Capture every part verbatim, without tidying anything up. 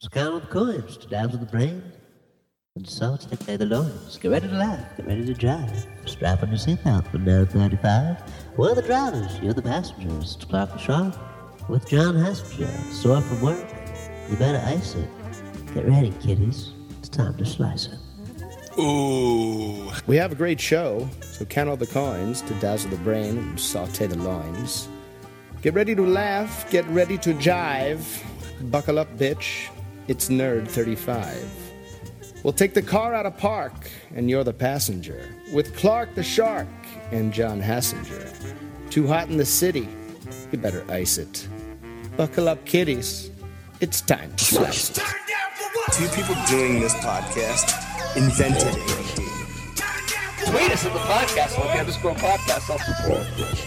So count up the coins to dazzle the brain, and saute the loins. Get ready to laugh, get ready to drive. Strap on your seatbelt from down thirty-five. We're the drivers, you're the passengers. It's Clark and Sharp with John Hassinger. Sore from work, you better ice it. Get ready, kiddies. It's time to slice it. Ooh. We have a great show, so count all the coins to dazzle the brain and saute the loins. Get ready to laugh, get ready to jive. Buckle up, bitch. It's Nerd thirty-five. We'll take the car out of park, and you're the passenger. With Clark the Shark and John Hassinger. Too hot in the city. You better ice it. Buckle up, kiddies. It's time to slice it. Two people doing this podcast invented A M D. Tweet us at the podcast on the underscore podcast self support.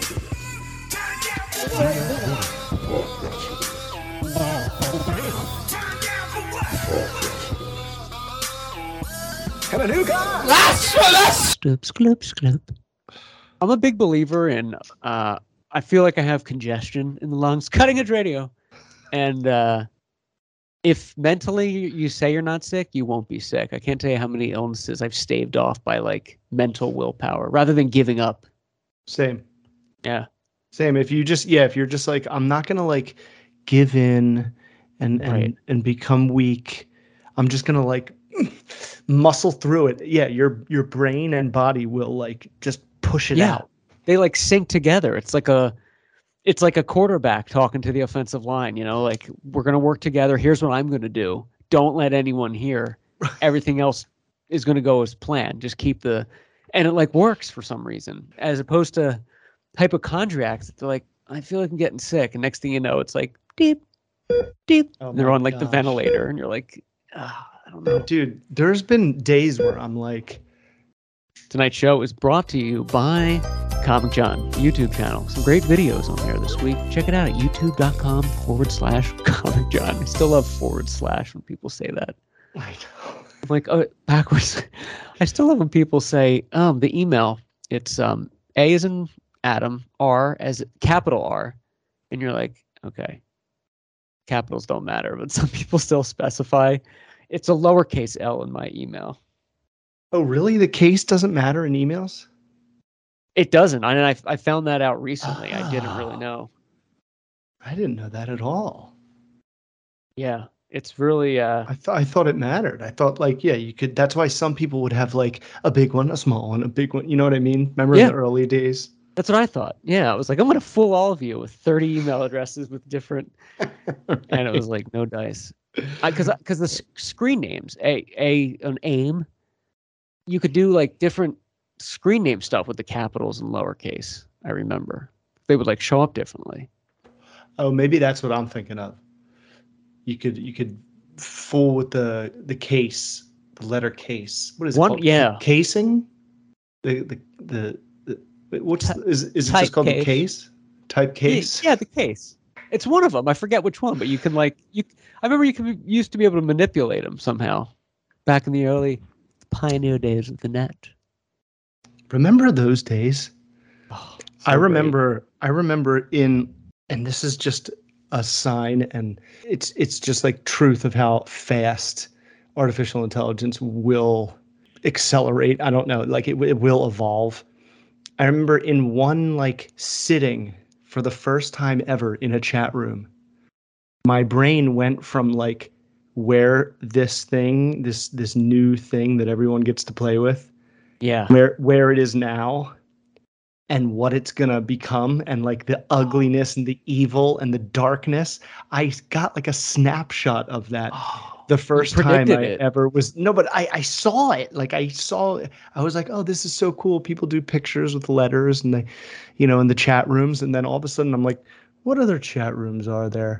Got a new car! Last one, last! Skloop, skloop, skloop. I'm a big believer in, uh, I feel like I have congestion in the lungs, cutting edge radio. And uh, if mentally you say you're not sick, you won't be sick. I can't tell you how many illnesses I've staved off by like mental willpower rather than giving up. Same. Yeah. Same. If you just, yeah, if you're just like, I'm not going to like give in and, and, Right. and become weak. I'm just going to like muscle through it. Yeah. Your, your brain and body will like just push it Yeah. out. They like sync together. It's like a, it's like a quarterback talking to the offensive line, you know, like we're going to work together. Here's what I'm going to do. Don't let anyone hear. Everything else is going to go as planned. Just keep the, and it like works for some reason, as opposed to hypochondriacs. They're like, I feel like I'm getting sick. And next thing you know, it's like deep, deep. Oh and they're my on like the gosh. ventilator and you're like, ah, I don't know. Dude, there's been days where I'm like, Tonight's show is brought to you by Comic John YouTube channel. Some great videos on there this week. Check it out at youtube.com forward slash Comic John. I still love forward slash when people say that. I know. I'm like, oh, backwards. I still love when people say, um, the email, it's um, A as in Adam, R as capital R. And you're like, okay, capitals don't matter. But some people still specify it's a lowercase L in my email. Oh, really? The case doesn't matter in emails? It doesn't. I, I I found that out recently. I didn't really Oh. know. I didn't know that at all. Yeah, it's really uh I thought I thought it mattered. I thought like, yeah, you could. That's why some people would have like a big one, a small one, a big one. You know what I mean? Remember Yeah. in the early days? that's what I thought. Yeah, I was like, I'm gonna fool all of you with thirty email addresses with different, and it was like no dice, because because the s- screen names a a an aim, you could do like different screen name stuff with the capitals and lowercase. I remember they would like show up differently. Oh, maybe that's what I'm thinking of. You could you could fool with the the case, the letter case. What is it One- called? yeah. Casing. The the the, the what's Ty- is is it type just called the case. case? Type case. Yeah, yeah, the case. It's one of them. I forget which one, but you can like you. I remember you could used to be able to manipulate them somehow, back in the early pioneer days of the net. Remember those days? Oh, I so great. remember I remember in and this is just a sign and it's it's just like truth of how fast artificial intelligence will accelerate. I don't know, like it, it will evolve. I remember in one like sitting for the first time ever in a chat room, my brain went from like where this thing, this this new thing that everyone gets to play with, Yeah. where where it is now and what it's gonna become and like the ugliness and the evil and the darkness. I got like a snapshot of that the first time predicted I it. ever was no, but I, I saw it. Like I saw I was like, oh, this is so cool. People do pictures with letters and they, you know, in the chat rooms, and then all of a sudden I'm like, what other chat rooms are there?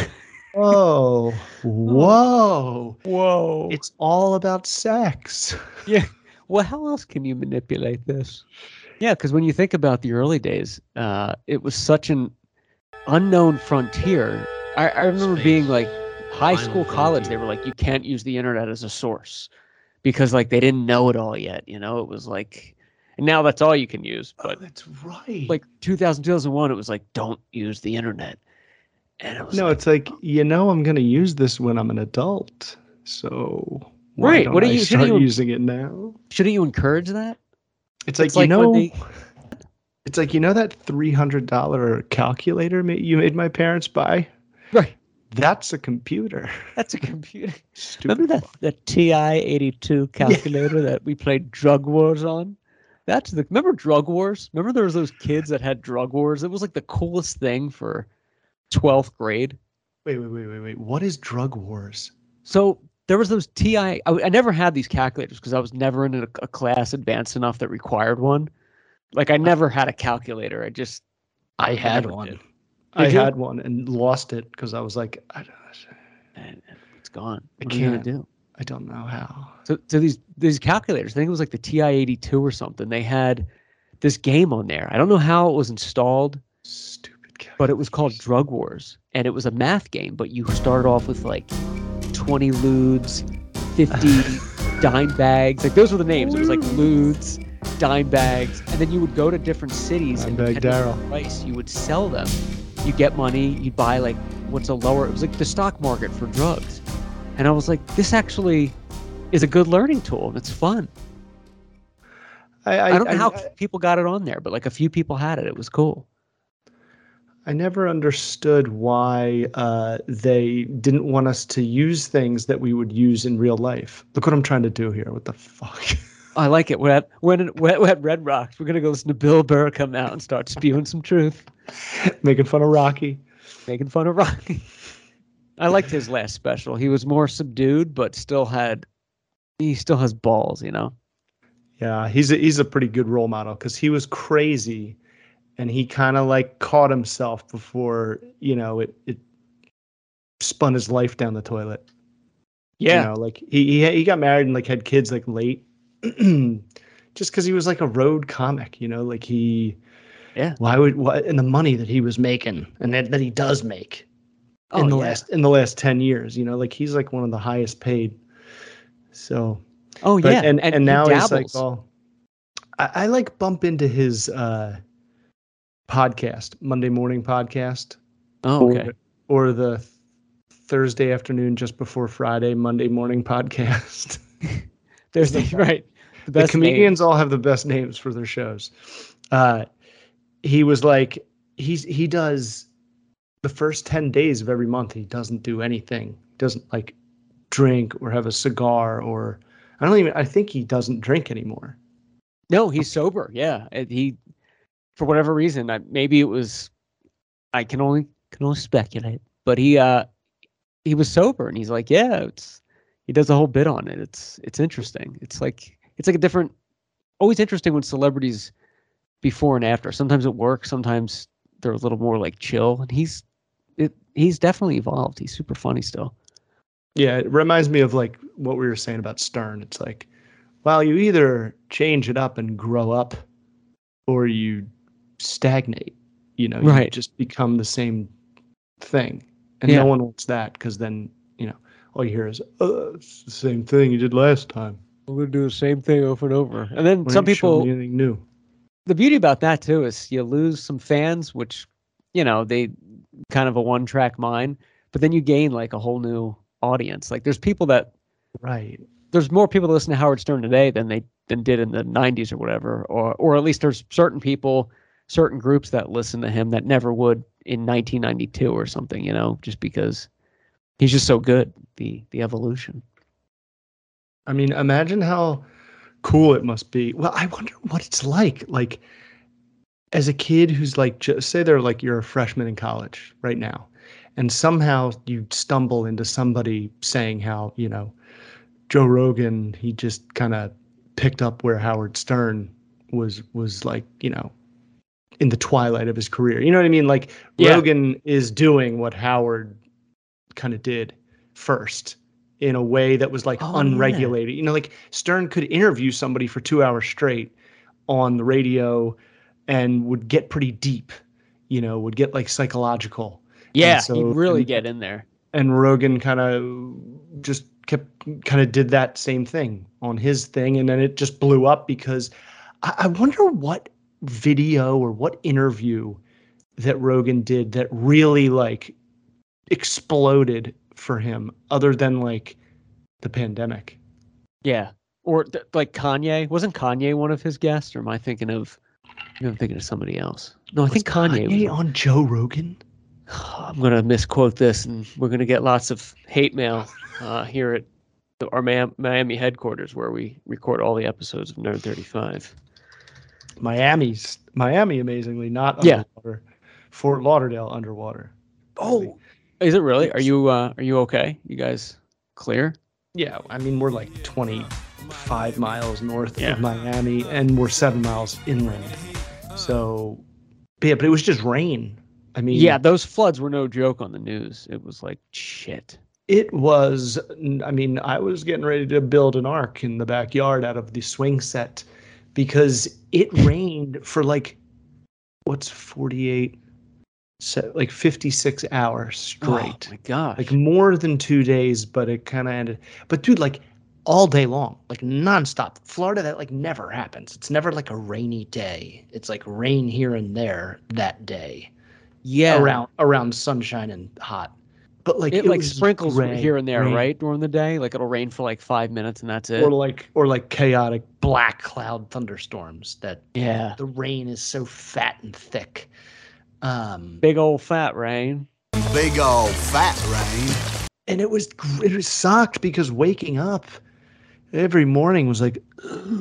Oh, whoa. Whoa. It's all about sex. Yeah. Well, how else can you manipulate this? Yeah, because when you think about the early days, uh, it was such an unknown frontier. I, I remember Space. being like high Final school, college. They frontier. were like, you can't use the internet as a source because like they didn't know it all yet. You know, it was like, and now that's all you can use. Oh, But that's right. like two thousand, two thousand one, it was like, don't use the internet. And it was No, like, it's like, you know, I'm going to use this when I'm an adult. So why Right, don't what do I you- shouldn't start you- using it now? shouldn't you encourage that? It's like, It's you like when know, they- it's like, you know, that three hundred dollars calculator ma- you made my parents buy? Right. That's a computer. That's a computer. Stupid Remember that fuck. the T I eighty-two calculator that we played Drug Wars on? That's the remember Drug Wars? Remember there was those kids that had Drug Wars? It was like the coolest thing for twelfth grade. Wait, wait, wait, wait, wait. What is Drug Wars? So there was those T I. I, I never had these calculators because I was never in a, a class advanced enough that required one. Like I never had a calculator. I just I had never one. did. I Did you? had one and lost it because I was like, I don't, And it's gone. I What are you gonna can't. do? I don't know how. So, so these these calculators, I think it was like the T I eighty-two or something. They had this game on there. I don't know how it was installed, Stupid calculator. but it was called Drug Wars, and it was a math game. But you started off with like twenty ludes, fifty dime bags. Like those were the names. It was like ludes, dime bags, and then you would go to different cities and Dime bag depending on Daryl. the price, you would sell them. You get money. You buy like what's a lower. It was like the stock market for drugs, and I was like, this actually is a good learning tool, and it's fun. I, I, I don't know I, how I, people got it on there, but like a few people had it. It was cool. I never understood why uh, they didn't want us to use things that we would use in real life. Look what I'm trying to do here. What the fuck? I like it. We're at, when we're at Red Rocks, we're going to go listen to Bill Burr come out and start spewing some truth, Making fun of Rocky. making fun of Rocky. I liked his last special. He was more subdued, but still had, he still has balls, you know? Yeah, he's a, he's a pretty good role model because he was crazy, and he kind of like caught himself before, you know, it it spun his life down the toilet. Yeah. You know, like he he he got married and like had kids like late, just because he was like a road comic. You know, like he. Yeah. Why would what and the money that he was making and that, that he does make in Oh, the yeah. last in the last ten years, you know, like he's like one of the highest paid. So. Oh, But, yeah. and, and, he now he's like, dabbles. all, I, I like bump into his uh, podcast, Monday morning podcast, Oh, okay. or, or the th- Thursday afternoon just before Friday, Monday morning podcast. There's the, right. The the best comedians name. all have the best names for their shows. Uh, he was like, he's he does the first ten days of every month. He doesn't do anything. Doesn't like drink or have a cigar or. I don't even. I think he doesn't drink anymore. No, he's sober. Yeah. And he, for whatever reason, I, maybe it was, I can only, can only speculate, but he, uh, he was sober and he's like, yeah, it's, he does a whole bit on it. It's, it's interesting. It's like, it's like a different, always interesting when celebrities before and after, sometimes it works. Sometimes they're a little more like chill, and he's, it, he's definitely evolved. He's super funny still. Yeah, it reminds me of like what we were saying about Stern. It's like, well, you either change it up and grow up, or you stagnate. You know, you Right. just become the same thing, and Yeah. no one wants that because then you know all you hear is, "Uh, it's the same thing you did last time." We're going to do the same thing over and over. And then Why some don't you show people, me anything new. the beauty about that too is you lose some fans, which, you know, they kind of a one track mind, but then you gain like a whole new audience. Like there's people that, Right. there's more people that listen to Howard Stern today than they than did in the nineties or whatever, or or at least there's certain people, certain groups that listen to him that never would in nineteen ninety-two or something, you know, just because he's just so good. The the evolution. I mean, imagine how cool it must be. Well, I wonder what it's like. Like, as a kid who's like, just say they're like you're a freshman in college right now, and somehow you stumble into somebody saying how, you know, Joe Rogan, he just kind of picked up where Howard Stern was was like, you know, in the twilight of his career. You know what I mean? Like Yeah. Rogan is doing what Howard kind of did first in a way that was like Oh, yeah. unregulated. You know, like Stern could interview somebody for two hours straight on the radio and would get pretty deep, you know, would get like psychological. Yeah, And so- he'd really and- get in there. And Rogan kind of just kept kind of did that same thing on his thing. And then it just blew up because I, I wonder what video or what interview that Rogan did that really like exploded for him other than like the pandemic. Yeah. Or th- like Kanye. Wasn't Kanye one of his guests? Or am I thinking of I'm thinking of somebody else? No, I Was think Kanye, Kanye was on Joe Rogan. I'm gonna misquote this, and we're gonna get lots of hate mail uh, here at the, our Ma- Miami headquarters, where we record all the episodes of Nerd thirty-five. Miami's Miami, amazingly not Yeah. underwater. Fort Lauderdale underwater. Oh, is it really? Are you uh, are you okay? You guys clear? Yeah, I mean we're like twenty-five miles north Yeah. of Miami, and we're seven miles inland. So, but yeah, but it was just rain. I mean, Yeah, those floods were no joke on the news. It was like shit. it was. I mean, I was getting ready to build an ark in the backyard out of the swing set because it rained for like what's forty-eight, so like fifty-six hours straight. Oh my gosh. Like more than two days, but it kind of ended. But dude, like all day long, like nonstop. Florida, that like never happens. It's never like a rainy day. It's like rain here and there that day. Yeah. Around around sunshine and hot. But like It, it like was sprinkles gray, here and there, rain. right? During the day. Like it'll rain for like five minutes and that's it. Or like or like chaotic black cloud thunderstorms that Yeah. the rain is so fat and thick. Um Big old fat rain. Big old fat rain. and it was gr- it was sucked because waking up every morning was like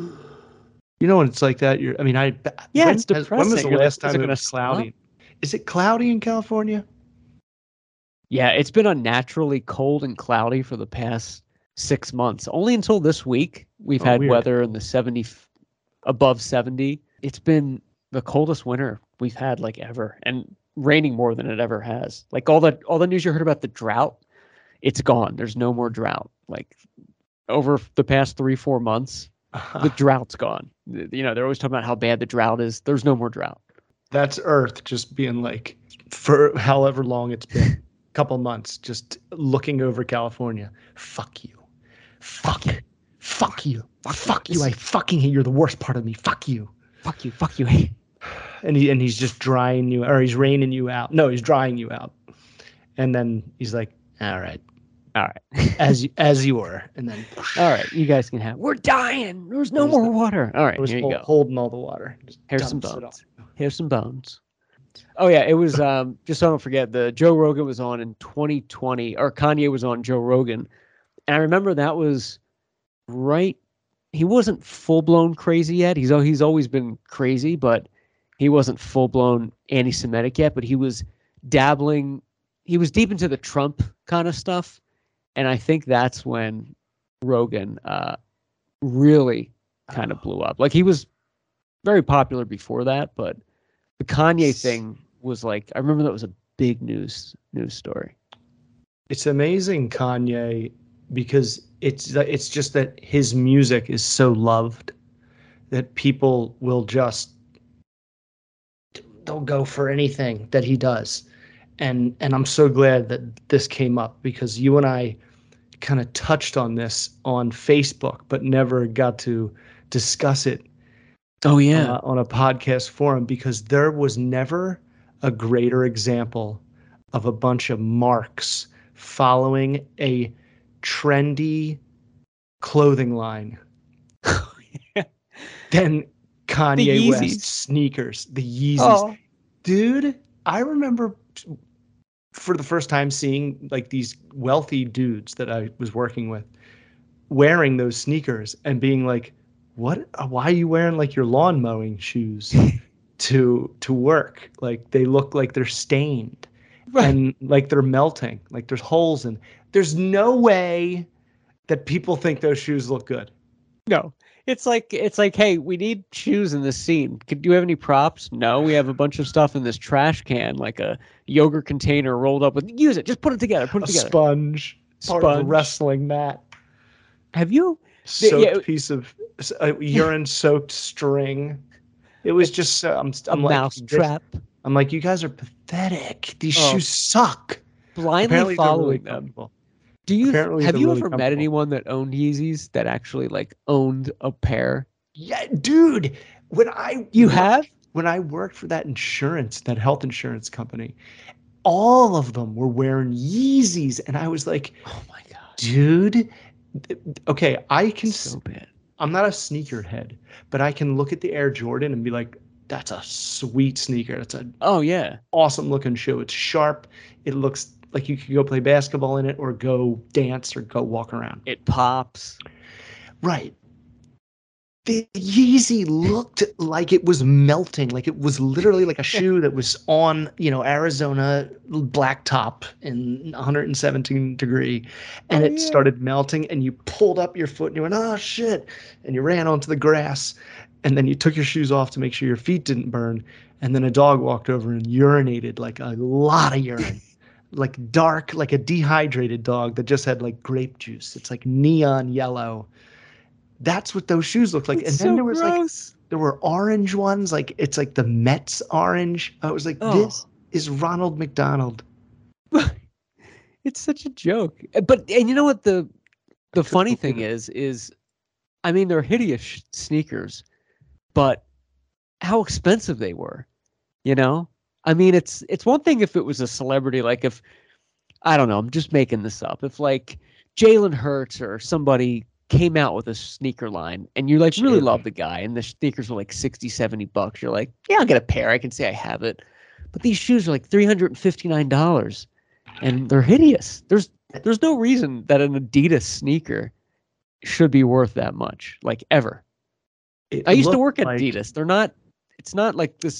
you know when it's like that you're I mean I Yeah, when it's has- when was depressing. the You're like, last is time it it gonna was cloudy? stop? Is it cloudy in California? Yeah, it's been unnaturally cold and cloudy for the past six months. Only until this week we've Oh, had weird. weather in the seventy, f- above seventy. It's been the coldest winter we've had like ever, and raining more than it ever has. Like all the all the news you heard about the drought, it's gone. There's no more drought. Like over the past three four months, the drought's gone. You know they're always talking about how bad the drought is. There's no more drought. That's Earth just being like for however long it's been. Couple months just looking over California. Fuck you. Fuck you. Fuck you. Fuck you. I fucking hate you. You're the worst part of me. Fuck you. Fuck you. Fuck you. Hey. And he and he's just drying you or he's raining you out. No, he's drying you out. And then he's like, all right. All right. As you as you were. And then All right. You guys can have. We're dying. There's no There's more the- water. All right. it was Here you hol- go. holding all the water. Just Here's some dumps it bones. all. Here's some bones. Oh yeah, it was um just so I don't forget, the Joe Rogan was on in twenty twenty, or Kanye was on Joe Rogan. And I remember that was right he wasn't full blown crazy yet. He's al- he's always been crazy, but he wasn't full blown anti-Semitic yet, but he was dabbling he was deep into the Trump kind of stuff. And I think that's when Rogan uh really kind of blew up. Like he was very popular before that, but the Kanye thing was like, I remember that was a big news news story. It's amazing, Kanye, because it's it's just that his music is so loved that people will just they'll go for anything that he does. And and I'm so glad that this came up because you and I kind of touched on this on Facebook, but never got to discuss it Oh yeah. uh, on a podcast forum because there was never a greater example of a bunch of marks following a trendy clothing line than Kanye Yeezys. West sneakers, the Yeezys. Oh. Dude, I remember for the first time seeing like these wealthy dudes that I was working with wearing those sneakers and being like, what, why are you wearing like your lawn mowing shoes to, to work? Like they look like they're stained and like they're melting, like there's holes in, there's no way that people think those shoes look good. No. It's like it's like, hey, we need shoes in this scene. Could do you have any props? No, we have a bunch of stuff in this trash can, like a yogurt container rolled up with use it. Just put it together. Put it A together. sponge, part of a Sponge. wrestling mat, Have you? soaked yeah, it- piece of a urine soaked string. It was just so I'm, A I'm like, mouse this- trap. I'm like, you guys are pathetic. These Oh. shoes suck. Blindly Apparently they're following really them. comfortable. Do you Apparently have they're you really ever met comfortable. anyone that owned Yeezys that actually like owned a pair? Yeah, dude. When I You worked- have? when I worked for that insurance, that health insurance company, all of them were wearing Yeezys, and I was like, Oh my god, dude. Okay, I can. so bad. I'm not a sneakerhead, but I can look at the Air Jordan and be like, that's a sweet sneaker. That's an Oh yeah, awesome looking shoe. It's sharp. It looks like you could go play basketball in it or go dance or go walk around. it pops. Right. The Yeezy looked like it was melting. Like it was literally like a shoe that was on, you know, Arizona blacktop in one hundred seventeen degree. And Oh, it yeah. started melting and you pulled up your foot and you went, oh shit. And you ran onto the grass. And then you took your shoes off to make sure your feet didn't burn. And then a dog walked over and urinated like a lot of urine. Like dark, like a dehydrated dog that just had like grape juice. It's like neon yellow. That's what those shoes look like. It's and then so there was gross. like there were orange ones, like it's like the Mets orange. I was like, Oh. this is Ronald McDonald. It's such a joke. Uh, But and you know what the the funny thing is is, I mean, they're hideous sh- sneakers, but how expensive they were. You know, I mean, it's it's one thing if it was a celebrity, like if I don't know, I'm just making this up. If like Jalen Hurts or somebody came out with a sneaker line and you like really Sure. love the guy and the sneakers were like sixty, seventy bucks, you're like, yeah, I'll get a pair. I can say I have it. But these shoes are like three hundred fifty-nine dollars and they're hideous. There's there's no reason that an Adidas sneaker should be worth that much, like ever. It I used to looked work at like- Adidas. They're not, it's not like this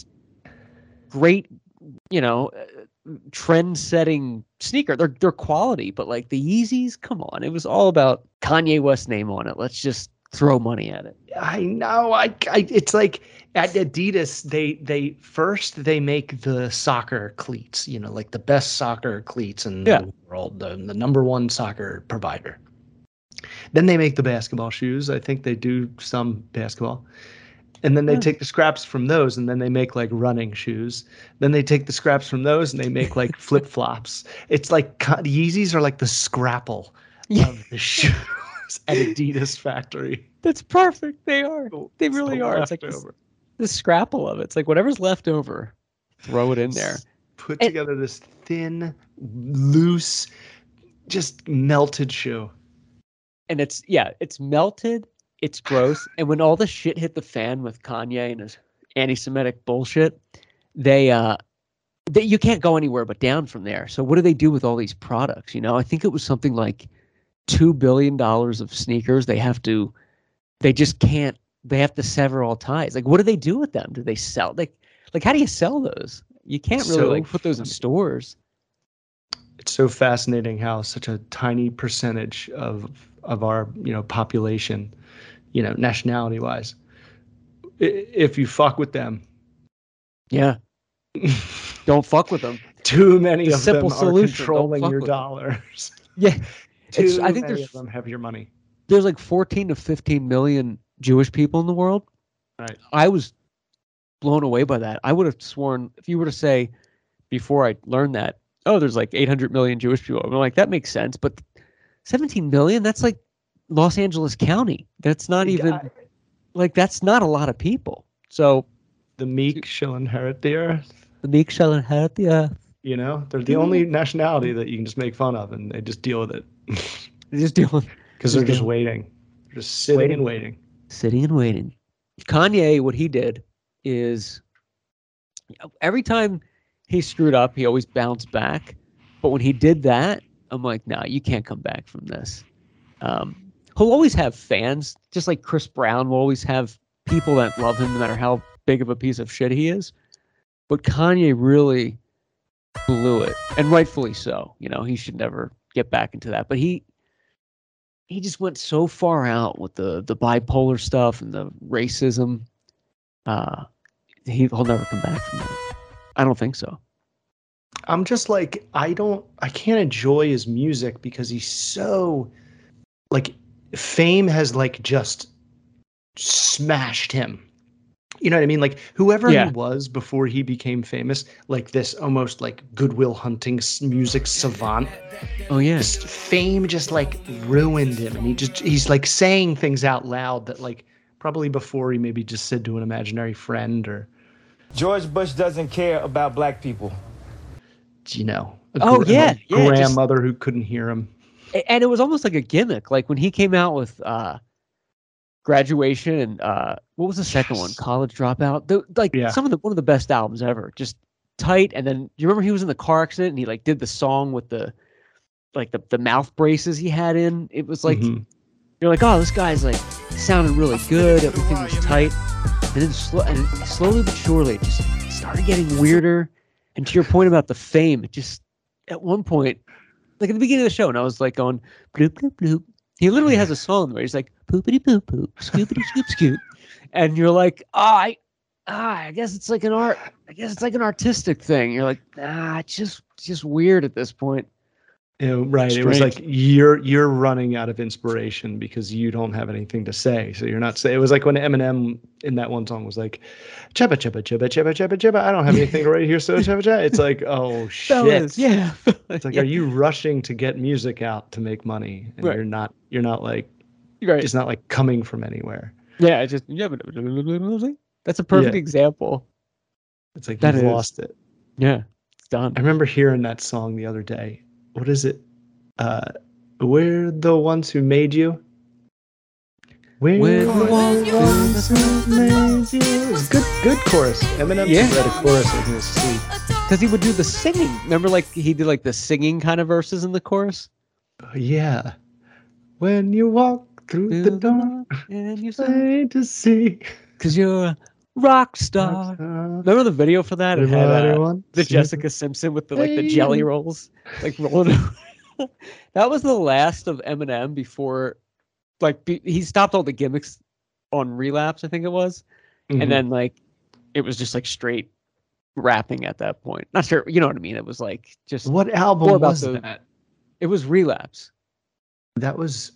great, you know, uh, trend-setting sneaker. They're they're quality, but like the Yeezys, come on. It was all about Kanye West's name on it. Let's just throw money at it. I know. I, I it's like at Adidas, they they first they make the soccer cleats, you know, like the best soccer cleats in Yeah. the world, the, the number one soccer provider. Then they make the basketball shoes. I think they do some basketball. And then they Yeah. take the scraps from those and then they make like running shoes. Then they take the scraps from those and they make like flip flops. It's like co- Yeezys are like the Scrapple Yeah. of the shoes at Adidas factory. That's perfect. They are. They It's really the are. It's like this, leftover. the scrapple of it. It's like whatever's left over, throw it in there. Put And- together this thin, loose, just melted shoe. And it's yeah, it's melted, it's gross. And when all the shit hit the fan with Kanye and his anti-Semitic bullshit, they uh they, you can't go anywhere but down from there. So what do they do with all these products? You know, I think it was something like two billion dollars of sneakers. They have to they just can't they have to sever all ties. Like what do they do with them? Do they sell like like how do you sell those? You can't really So like put those in stores. It's so fascinating how such a tiny percentage of of our, you know, population, you know, nationality wise, if you fuck with them, Yeah. Don't fuck with them. too many The of them simple are solution, don't controlling fuck your with them. dollars. Yeah. Too It's, I think many there's of them have your money. there's like fourteen to fifteen million Jewish people in the world. Right. I was blown away by that. I would have sworn if you were to say before I learned that, oh, there's like eight hundred million Jewish people. I'm like, that makes sense. But seventeen million, that's like Los Angeles County. That's not even I- like, that's not a lot of people. So The meek shall inherit the earth. the meek shall inherit the earth. You know, they're the only nationality that you can just make fun of, and they just deal with it They're just doing because they're Just just deal- waiting, they're just sitting Waiting. and waiting. sitting and waiting. Kanye, what he did is every time he screwed up, he always bounced back. But when he did that, I'm like, nah, you can't come back from this. Um, he'll always have fans, just like Chris Brown will always have people that love him no matter how big of a piece of shit he is. But Kanye really blew it, and rightfully so. You know, he should never get back into that. But he he just went so far out with the the bipolar stuff and the racism. Uh, he, he'll never come back from that. I don't think so. I'm just like, I don't, I can't enjoy his music because he's so, like, fame has like just smashed him. You know what I mean? Like whoever Yeah. he was before he became famous, like this almost like Goodwill Hunting s- music savant, Oh yeah, this fame just like ruined him. And he just, he's like saying things out loud that like probably before he maybe just said to an imaginary friend or George Bush doesn't care about black people. you know, a Oh, gra- yeah, a yeah, just- grandmother who couldn't hear him. A- And it was almost like a gimmick. Like when he came out with uh, Graduation and uh, what was the second one? Yes. College Dropout. The, like Yeah. some of the one of the best albums ever. Just tight. And then you remember he was in the car accident and he like did the song with the like the, the mouth braces he had in. It was like Mhm. you're like, oh, this guy's like sounding really good. Everything was tight. And then sl- and slowly but surely, it just started getting weirder. And to your point about the fame, it just at one point, like at the beginning of the show, and I was like going bloop bloop bloop. He literally has a song where he's like poopity poop poop, scoopity scoop scoop, and you're like, ah, oh, I, ah, I guess it's like an art. I guess it's like an artistic thing. You're like, ah, it's just just weird at this point. You know, right. It was Strange. like you're you're running out of inspiration because you don't have anything to say. So you're not saying. It was like when Eminem in that one song was like, "Chubba chubba chubba chubba chubba chubba." I don't have anything to write here, so chubba chubba. It's like, oh shit. Fellas, yeah. It's like, Yeah. are you rushing to get music out to make money? And Right. you're not. You're not like. Right. It's not like coming from anywhere. Yeah, it just yeah, but that's a perfect Yeah. example. It's like That you've is. lost it. Yeah, it's done. I remember hearing that song the other day. What is it? Uh, we're the ones who made you. We're, We're the the ones who made you. It was good, good chorus. Eminem Yeah. read a chorus in his sleep. Because he would do the singing. Remember, like he did like the singing kind of verses in the chorus. Oh, yeah. When you walk through the door, and you say, say to see. "Cause you're a rock star." Remember the video for that? It had uh, the Jessica Simpson with the like the jelly rolls, like rolling. over. That was the last of Eminem before, like be, he stopped all the gimmicks on Relapse, I think it was, Mhm. and then like it was just like straight rapping at that point. Not sure, you know what I mean? It was like just What album More about was the- that? it was Relapse. That was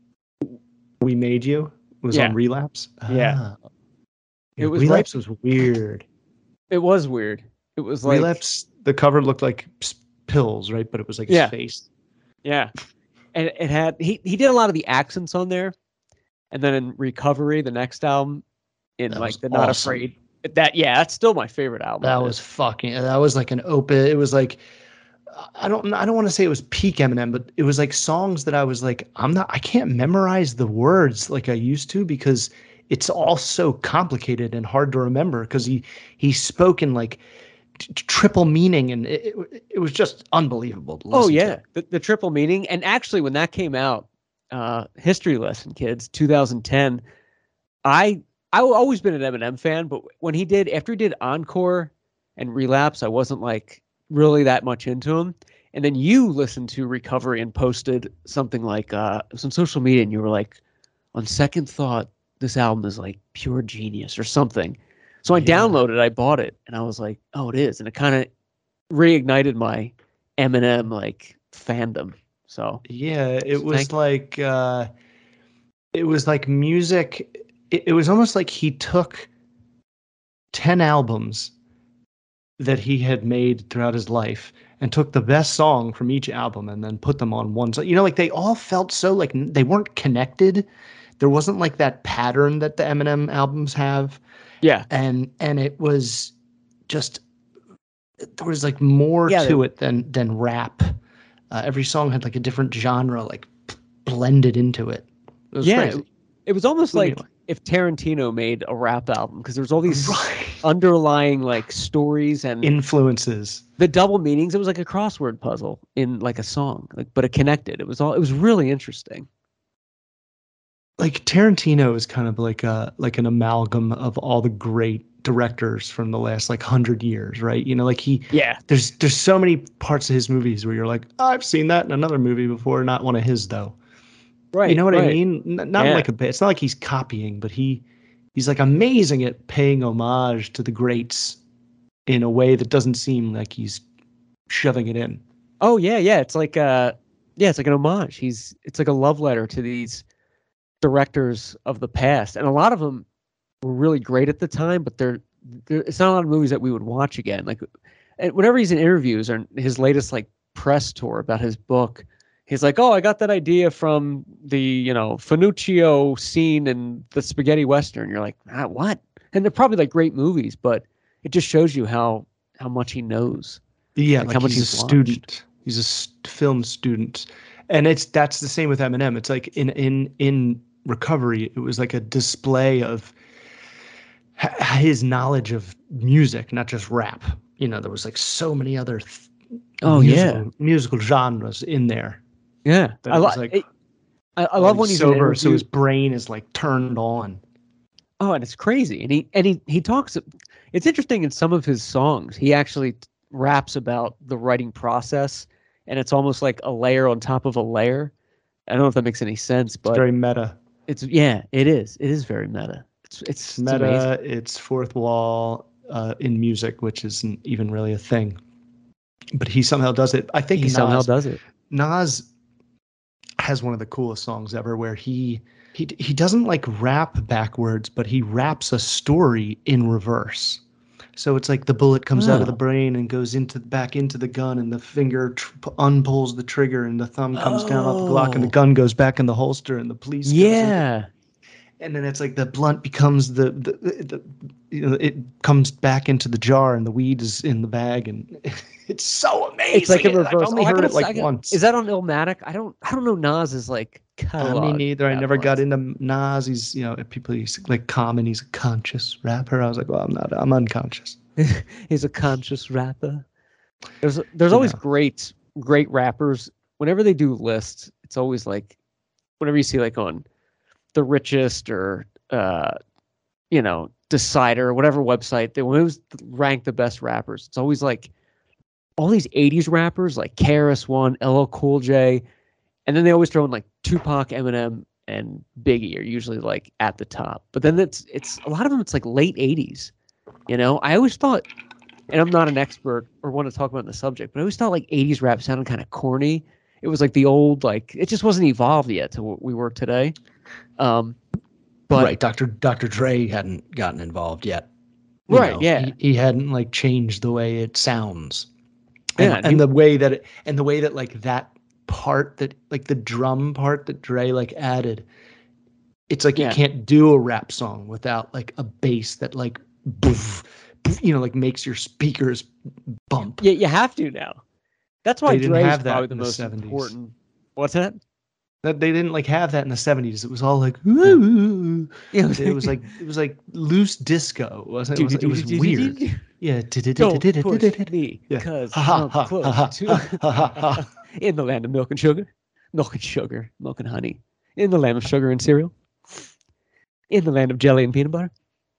We Made You. It was Yeah. on Relapse. Yeah. Ah. It was Relapse was weird. It was weird. It was like Relapse. The cover looked like s- pills, right? But it was like Yeah. his face. Yeah. And it had he he did a lot of the accents on there. And then in Recovery, the next album, in That like was the Not awesome. Afraid. That yeah, that's still my favorite album. That of was his. fucking. That was like an open. It was like. I don't. I don't want to say it was peak Eminem, but it was like songs that I was like, I'm not. I can't memorize the words like I used to because it's all so complicated and hard to remember because he he spoke in like t- t- triple meaning and it, it, it was just unbelievable. To Oh listen yeah, to. the, the triple meaning. And actually, when that came out, uh, history lesson, kids, two thousand ten. I I always been an Eminem fan, but when he did after he did Encore and Relapse, I wasn't like really that much into him. And then you listened to Recovery and posted something like uh, it was on social media, and you were like, on second thought, this album is like pure genius or something. So I Yeah. downloaded, I bought it, and I was like, oh, it is, and it kind of reignited my Eminem like fandom. So Yeah, it was Thank- like uh, it was like music. It, it was almost like he took ten albums that he had made throughout his life and took the best song from each album and then put them on one. So you know, like they all felt so like n- they weren't connected. There wasn't like that pattern that the Eminem albums have, yeah, and and it was just there was like more Yeah, to they- it than than rap. Uh, every song had like a different genre, like p- blended into it. It was yeah. crazy. It, it was almost Blew me like away. if Tarantino made a rap album because there's all these Right. underlying like stories and Influences. the double meanings. It was like a crossword puzzle in like a song, like but it connected. It was all. It was really interesting. Like Tarantino is kind of like a like an amalgam of all the great directors from the last like hundred years, right? You know, like he Yeah, there's there's so many parts of his movies where you're like, oh, I've seen that in another movie before, not one of his though. right. You know what I right. mean? N- not Yeah. like a bit. It's not like he's copying, but he he's like amazing at paying homage to the greats in a way that doesn't seem like he's shoving it in. Oh yeah, yeah. It's like uh, yeah, it's like an homage. He's it's like a love letter to these directors of the past, and a lot of them were really great at the time, but they're, they're it's not a lot of movies that we would watch again. Like, and whenever he's in interviews or his latest like press tour about his book, he's like, "Oh, I got that idea from the you know Finuccio scene in the spaghetti western." You're like, ah, "What?" And they're probably like great movies, but it just shows you how how much he knows. Yeah, Like like, how much he's a he's watched. student. He's a s- film student, and it's that's the same with Eminem. It's like in in in recovery, it was like a display of h- his knowledge of music, not just rap. You know, there was like so many other th- Oh musical yeah, musical genres in there yeah. that I it was like. like I, I while love when he's in sober, so his interviews. brain is like turned on. Oh, and it's crazy. And he and he he talks. It's interesting in some of his songs. He actually t- raps about the writing process, and it's almost like a layer on top of a layer. I don't know if that makes any sense, It's but very meta. it's yeah, it is. It is very meta. It's it's, It's it's amazing. meta. It's fourth wall uh, in music, which isn't even really a thing. But he somehow does it. I think He Nas, somehow does it. Nas has one of the coolest songs ever, where he he he doesn't like rap backwards, but he raps a story in reverse. So it's like the bullet comes out of the Oh. brain and goes into back into the gun, and the finger tr- unpulls the trigger, and the thumb comes down off the Glock, and the Oh. gun goes back in the holster, and the police goes in. Yeah. And then it's like the blunt becomes the the, the you know, it comes back into the jar, and the weed is in the bag, and it's so amazing. It's like a I've reverse. only Oh, I heard gotta it like say- I gotta- once. Is that on Illmatic? I don't. I don't know Nas's like I catalog. mean, neither. I that never got much. into Nas. He's, you know, people, he's like Common. He's a conscious rapper. I was like, well, I'm not. I'm unconscious. He's a conscious rapper. There's there's You always know. great great rappers. Whenever they do lists, it's always like whenever you see like on the richest or uh you know Decider or whatever website they always rank the best rappers. It's always like all these eighties rappers like K R S One, L L Cool J, and then they always throw in like Tupac, Eminem, and Biggie are usually like at the top. But then it's it's a lot of them. It's like late eighties. You know, I always thought, and I'm not an expert or want to talk about the subject, but I always thought like eighties rap sounded kind of corny. It was like the old, like it just wasn't evolved yet to what we were today. Um, but right, Doctor Doctor Dre hadn't gotten involved yet. Right, yeah. He, he hadn't like changed the way it sounds. Yeah, And, and and he- the way that it, and the way that like that part that like the drum part that Dre like added, it's like Yeah. you can't do a rap song without like a bass that like boof, boof, you know, like makes your speakers bump. yeah, you have to now. That's why They didn't Dre's have that probably in the the most seventies. important. What's that? That they didn't like have that in the seventies. It was all like "Ooh." Yeah, it was like it was like loose disco, wasn't it? It was, it was weird. Yeah. Don't push me, Yeah. cause Ha, ha, I'm ha, close ha, ha, to ha, ha, ha. in the land of milk and sugar, milk and sugar, milk and honey, in the land of sugar and cereal, in the land of jelly and peanut butter.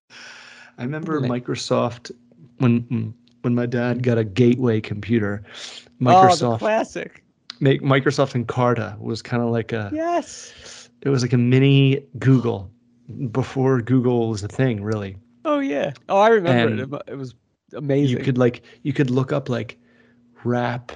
I remember Like- Microsoft when when my dad got a Gateway computer. Oh, the Microsoft classic. make Microsoft Encarta was kind of like a Yes. it was like a mini Google before Google was a thing, really. Oh yeah. Oh, I remember And it. It mu- It was amazing. You could like you could look up like rap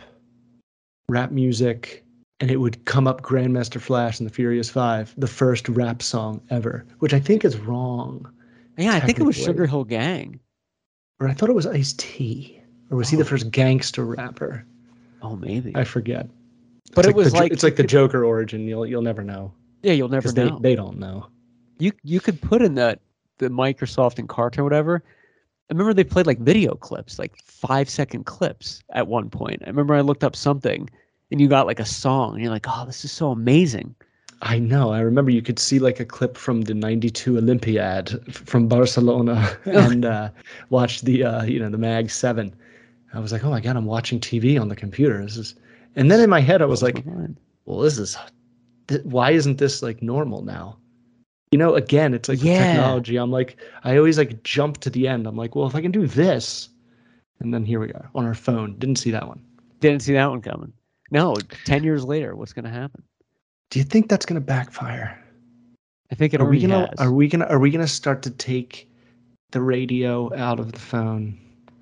rap music, and it would come up Grandmaster Flash and the Furious Five, the first rap song ever, which I think is wrong. yeah, I think it was technically. Sugar Hill Gang. Or I thought it was Ice-T. Or was he the Oh. first gangster rapper? Oh, maybe. I forget. but It's it was the, like it's you like the could- Joker origin. You'll you'll never know. Yeah, you'll never Because they, know. they don't know. you you could put in that the Microsoft Encarta or whatever. I remember they played like video clips, like five second clips at one point. I remember I looked up something and you got like a song and you're like, oh, this is so amazing. I know. I remember you could see like a clip from the ninety-two Olympiad f- from Barcelona and uh, watch the uh, you know the Mag seven. I was like, oh my god, I'm watching T V on the computer. This is, and then in my head I was Blows like, my mind. well, this is, th- why isn't this like normal now? You know, again, it's like with Yeah. technology. I'm like, I always like jump to the end. I'm like, well, if I can do this, and then here we are on our phone. Didn't see that one. Didn't see that one coming. No, ten years later, what's going to happen? Do you think that's gonna backfire? I think it Are we already gonna has. are we gonna are we gonna start to take the radio out of the phone,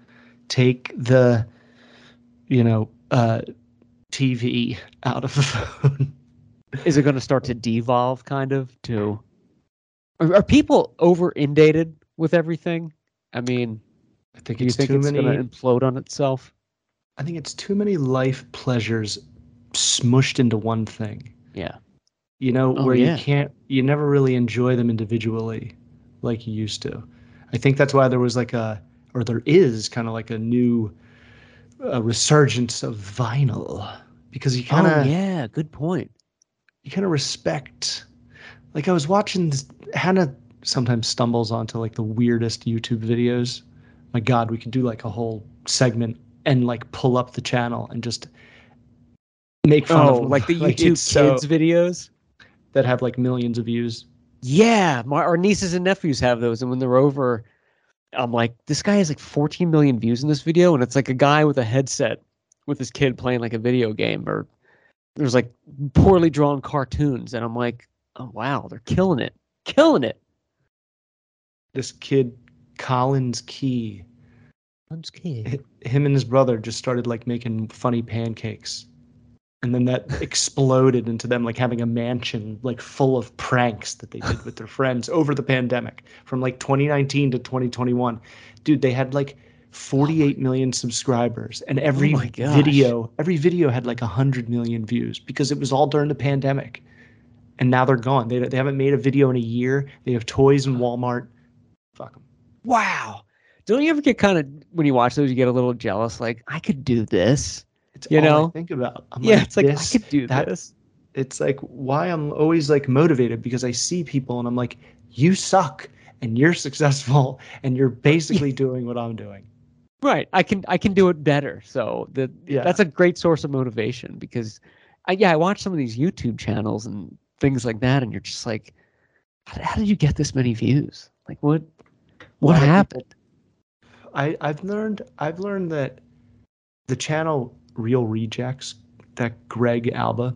take the you know uh T V out of the phone? Is it going to start to devolve kind of to are, are people over inundated with everything? I mean, I think do you it's think too it's many. going to implode on itself? I think it's too many life pleasures smushed into one thing. Yeah. You know, Oh, where yeah. you can't, you never really enjoy them individually like you used to. I think that's why there was like a, or there is kind of like a new a resurgence of vinyl because you kind of oh yeah, good point. you kind of respect. Like I was watching this, Hannah sometimes stumbles onto like the weirdest YouTube videos. My God, we could do like a whole segment and like pull up the channel and just make fun Oh, of them. like the Like, YouTube it's so- kids videos. that have like millions of views. Yeah, my our nieces and nephews have those, and when they're over, I'm like, this guy has like fourteen million views in this video, and it's like a guy with a headset with his kid playing like a video game, or there's like poorly drawn cartoons, and I'm like, oh wow, they're killing it, killing it. This kid, Collins Key, One's kid. him and his brother just started like making funny pancakes. And then that exploded into them like having a mansion like full of pranks that they did with their friends over the pandemic from like twenty nineteen to twenty twenty-one. Dude, they had like forty-eight million subscribers, and every Oh my gosh. video, every video had like one hundred million views because it was all during the pandemic. And now they're gone. They they haven't made a video in a year. They have toys in Walmart. Fuck them. Wow. Don't you ever get kind of, when you watch those, you get a little jealous, like, I could do this. It's You all know? I think about. I'm Yeah, it's like, this, I could do that, this. It's like why I'm always like motivated because I see people and I'm like, you suck and you're successful and you're basically doing what I'm doing. Right. I can I can do it better. So the Yeah. that's a great source of motivation because I, yeah, I watch some of these YouTube channels and things like that, and you're just like, how, how did you get this many views? Like what what lot of happened? I, I've learned I've learned that the channel Real Rejects, that Greg Alba,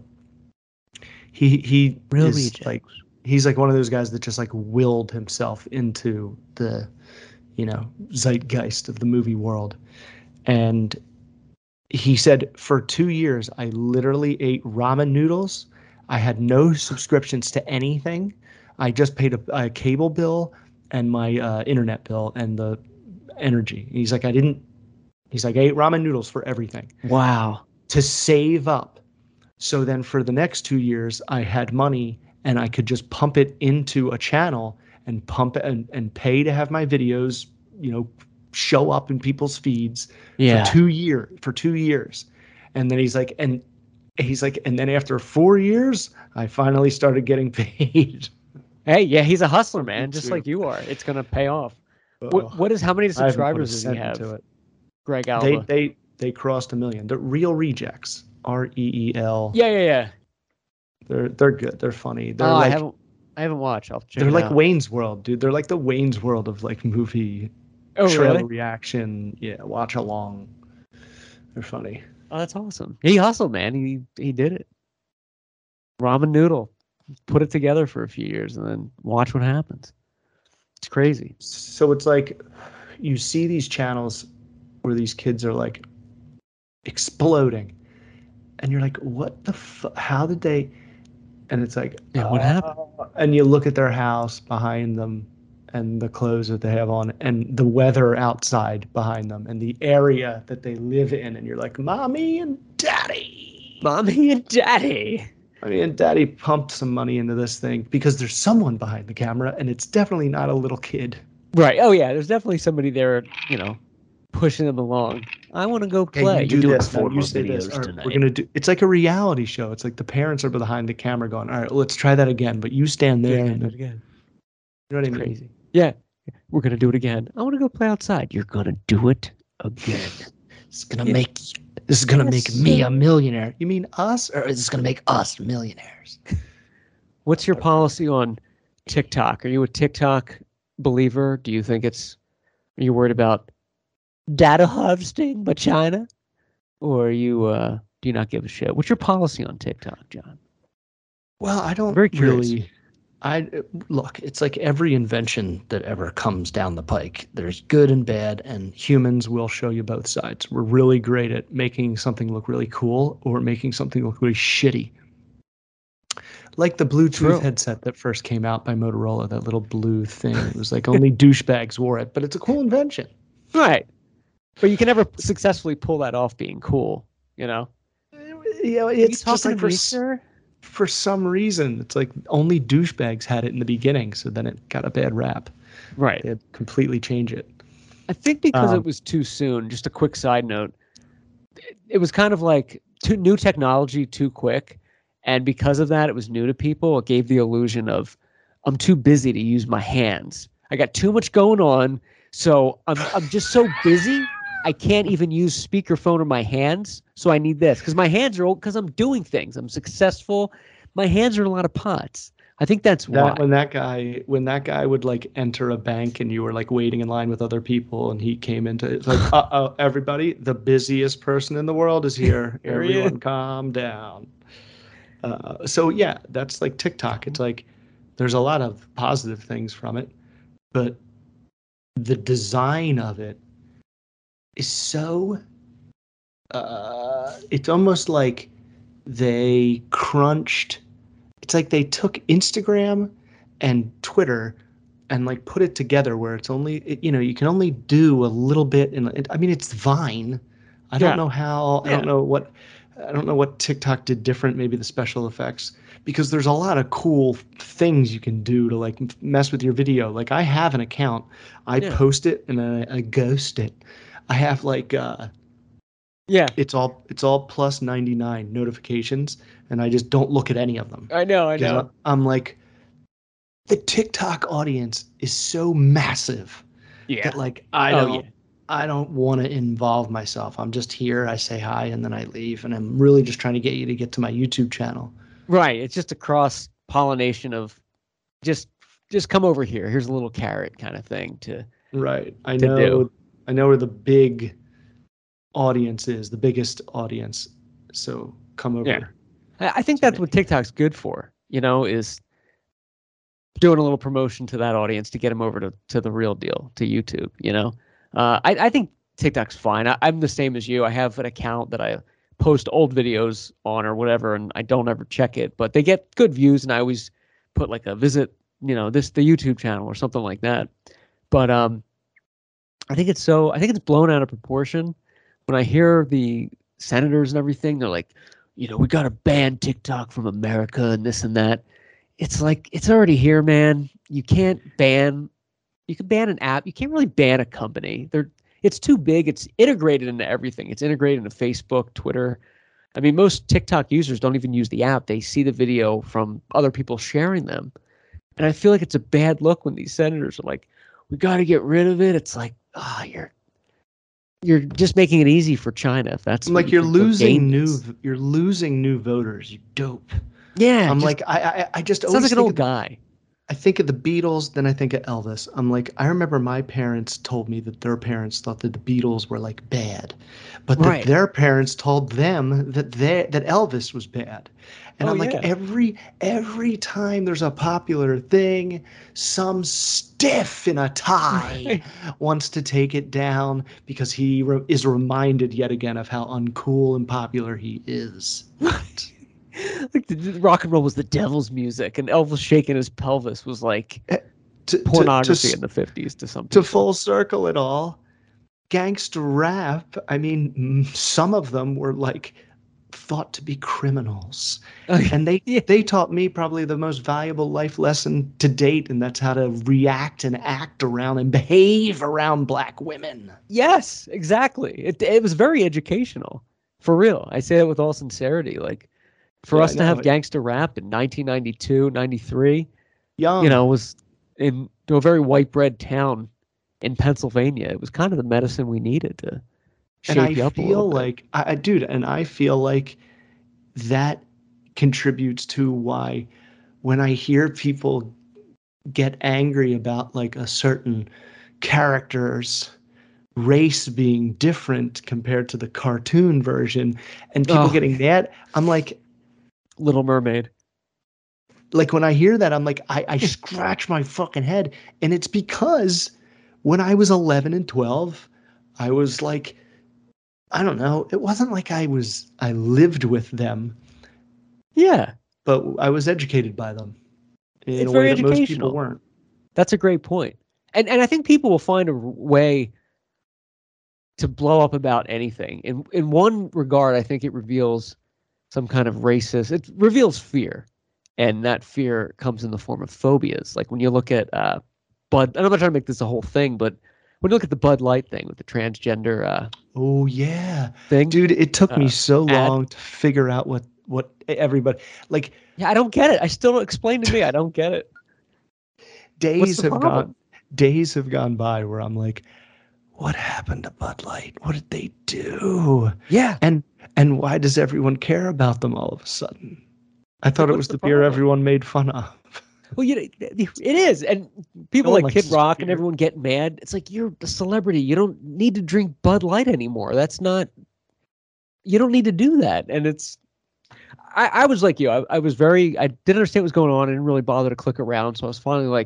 he he Real is Rejects. like he's like one of those guys that just like willed himself into the, you know, zeitgeist of the movie world. And he said for two years I literally ate ramen noodles. I had no subscriptions to anything. I just paid a, a cable bill and my uh, internet bill and the energy. And he's like, I didn't. He's like, I ate ramen noodles for everything Wow. to save up. So then for the next two years, I had money and I could just pump it into a channel and pump it and, and pay to have my videos, you know, show up in people's feeds Yeah. for two year for two years. And then he's like, and he's like, and then after four years, I finally started getting paid. Hey, yeah, he's a hustler, man, Me just too. like you are. It's gonna pay off. Uh, What what is how many I haven't put a subscribers does he cent have? into it. Greg They Alba. they they crossed a million. They're Real Rejects. R E E L. yeah, yeah, yeah. They're they're good. They're funny. They're Oh, like I haven't I haven't watched. I'll check they're it like out. Wayne's World, dude. They're like the Wayne's World of like movie Oh, trailer really? reaction. Yeah, watch along. They're funny. Oh, that's awesome. He hustled, man. He he did it. Ramen noodle. Put it together for a few years and then watch what happens. It's crazy. So it's like you see these channels where these kids are like exploding, and you're like, what the fuck? How did they? And it's like, Yeah, what happened? "Uh," and you look at their house behind them and the clothes that they have on and the weather outside behind them and the area that they live in, and you're like, mommy and daddy. Mommy and daddy. Mommy and daddy pumped some money into this thing because there's someone behind the camera, and it's definitely not a little kid. Right. Oh yeah, there's definitely somebody there, you know, pushing them along. I want to go play. you do You're doing this, four now you more say this, videos or tonight. we're gonna do. It's like a reality show. It's like the parents are behind the camera going, "All right, let's try that again," but you stand there. Yeah, and do it again. You know what I It's mean? crazy. Yeah. We're gonna do it again. I want to go play outside. You're gonna do it again. It's gonna Yeah. make this is gonna Yes, make me sir. a millionaire. You mean us, or is this gonna make us millionaires? What's your policy on TikTok? Are you a TikTok believer? Do you think it's, are you worried about data harvesting by China? Or are you, uh, do you not give a shit? What's your policy on TikTok, John? Well, I don't Very curious. really. I look. It's like every invention that ever comes down the pike. There's good and bad, and humans will show you both sides. We're really great at making something look really cool or making something look really shitty. Like the Bluetooth True. headset that first came out by Motorola, that little blue thing. It was like only douchebags wore it, but it's a cool invention. Right. But you can never successfully pull that off being cool, you know? Yeah, Are you it's just talking like to for me, s- sir? for some reason, it's like only douchebags had it in the beginning, so then it got a bad rap. Right. They had to completely change it. I think because Um, it was too soon, just a quick side note, it was kind of like too new technology too quick. And because of that, it was new to people. It gave the illusion of I'm too busy to use my hands. I got too much going on. So I'm I'm just so busy. I can't even use speakerphone or my hands. So I need this because my hands are old because I'm doing things. I'm successful. My hands are in a lot of pots. I think that's that why. when that guy when that guy would like enter a bank and you were like waiting in line with other people and he came into it's like uh oh everybody, the busiest person in the world is here. Here he Everyone is. calm down. Uh, so yeah, that's like TikTok. It's like there's a lot of positive things from it, but the design of it is so uh it's almost like they crunched it's like they took Instagram and Twitter and like put it together where it's only it, you know you can only do a little bit in it, I mean it's Vine. I don't Yeah. know how I Yeah. don't know what I don't know what TikTok did different, maybe the special effects, because there's a lot of cool things you can do to like mess with your video. Like I have an account, I Yeah. post it and then I, I ghost it. I have like uh Yeah, it's all it's all plus ninety-nine notifications and I just don't look at any of them. I know. I 'Cause know. I- I'm like the TikTok audience is so massive Yeah. that like I Oh, don't yeah. I don't want to involve myself. I'm just here, I say hi and then I leave, and I'm really just trying to get you to get to my YouTube channel. Right. It's just a cross pollination of just just come over here. Here's a little carrot kind of thing to Right. I To know do. I know where the big audience is, the biggest audience. So come over. Yeah. I, I think that's what TikTok's good for, you know, is doing a little promotion to that audience to get them over to, to the real deal, to YouTube, you know. Uh, I, I think TikTok's fine. I, I'm the same as you. I have an account that I post old videos on or whatever, and I don't ever check it, but they get good views, and I always put like a visit, you know, this the YouTube channel or something like that. But um, I think it's so I think it's blown out of proportion. When I hear the senators and everything, they're like, you know, we got to ban TikTok from America and this and that. It's like it's already here, man. You can't ban. You can ban an app. You can't really ban a company. They're it's too big. It's integrated into everything. It's integrated into Facebook, Twitter. I mean, most TikTok users don't even use the app. They see the video from other people sharing them. And I feel like it's a bad look when these senators are like, we got to get rid of it. It's like, ah, oh, you're you're just making it easy for China. If that's I'm what like you you're think their losing game new is. you're losing new voters, you dope. Yeah, I'm just- like I I, I just sounds always like an think old of- guy. I think of the Beatles, then I think of Elvis. I'm like, I remember my parents told me that their parents thought that the Beatles were like bad, but that Right. their parents told them that they that Elvis was bad. And Oh, I'm like, yeah. every every time there's a popular thing, some stiff in a tie wants to take it down because he re- is reminded yet again of how uncool and popular he is. Like the, the rock and roll was the devil's music, and Elvis shaking his pelvis was like To, pornography to, in the fifties to some to people. full circle it all, gangster rap, I mean, mm, some of them were like thought to be criminals. And they Yeah. they taught me probably the most valuable life lesson to date, and that's how to react and act around and behave around black women. Yes, exactly. It it was very educational, for real. I say that with all sincerity. Like for Yeah, us I to have know. gangster rap in nineteen ninety-two, ninety-three, Young. you know, was in to a very white bread town in Pennsylvania. It was kind of the medicine we needed to shape and I you up a little feel bit. like I, I dude, and I feel like that contributes to why when I hear people get angry about like a certain character's race being different compared to the cartoon version and people Oh. getting mad, I'm like, Little Mermaid. like when I hear that, I'm like, I, I scratch my fucking head. And it's because when I was eleven and twelve, I was like, I don't know. It wasn't like I was, I lived with them, Yeah, but I was educated by them in It's a way very that most people educational. weren't. that's a great point. And and I think people will find a r- way to blow up about anything. In in one regard, I think it reveals some kind of racist. It reveals fear, and that fear comes in the form of phobias. Like when you look at uh, Bud. And I'm not trying to make this a whole thing, but when you look at the Bud Light thing with the transgender uh, Oh yeah, thing, dude. It took me uh, so ad. long to figure out what what everybody like. Yeah, I don't get it. I still don't explain to me. I don't get it. Days the have problem? gone. Days have gone by where I'm like, what happened to Bud Light? What did they do? Yeah. And and why does everyone care about them all of a sudden? I thought it What's was the the beer problem? everyone made fun of. Well, you know, it is, and people No one like likes Kid this Rock and beer. everyone get mad. It's like you're a celebrity. You don't need to drink Bud Light anymore. That's not. You don't need to do that. And it's. I, I was like you. I, I was very. I didn't understand what was going on. I didn't really bother to click around. So I was finally like,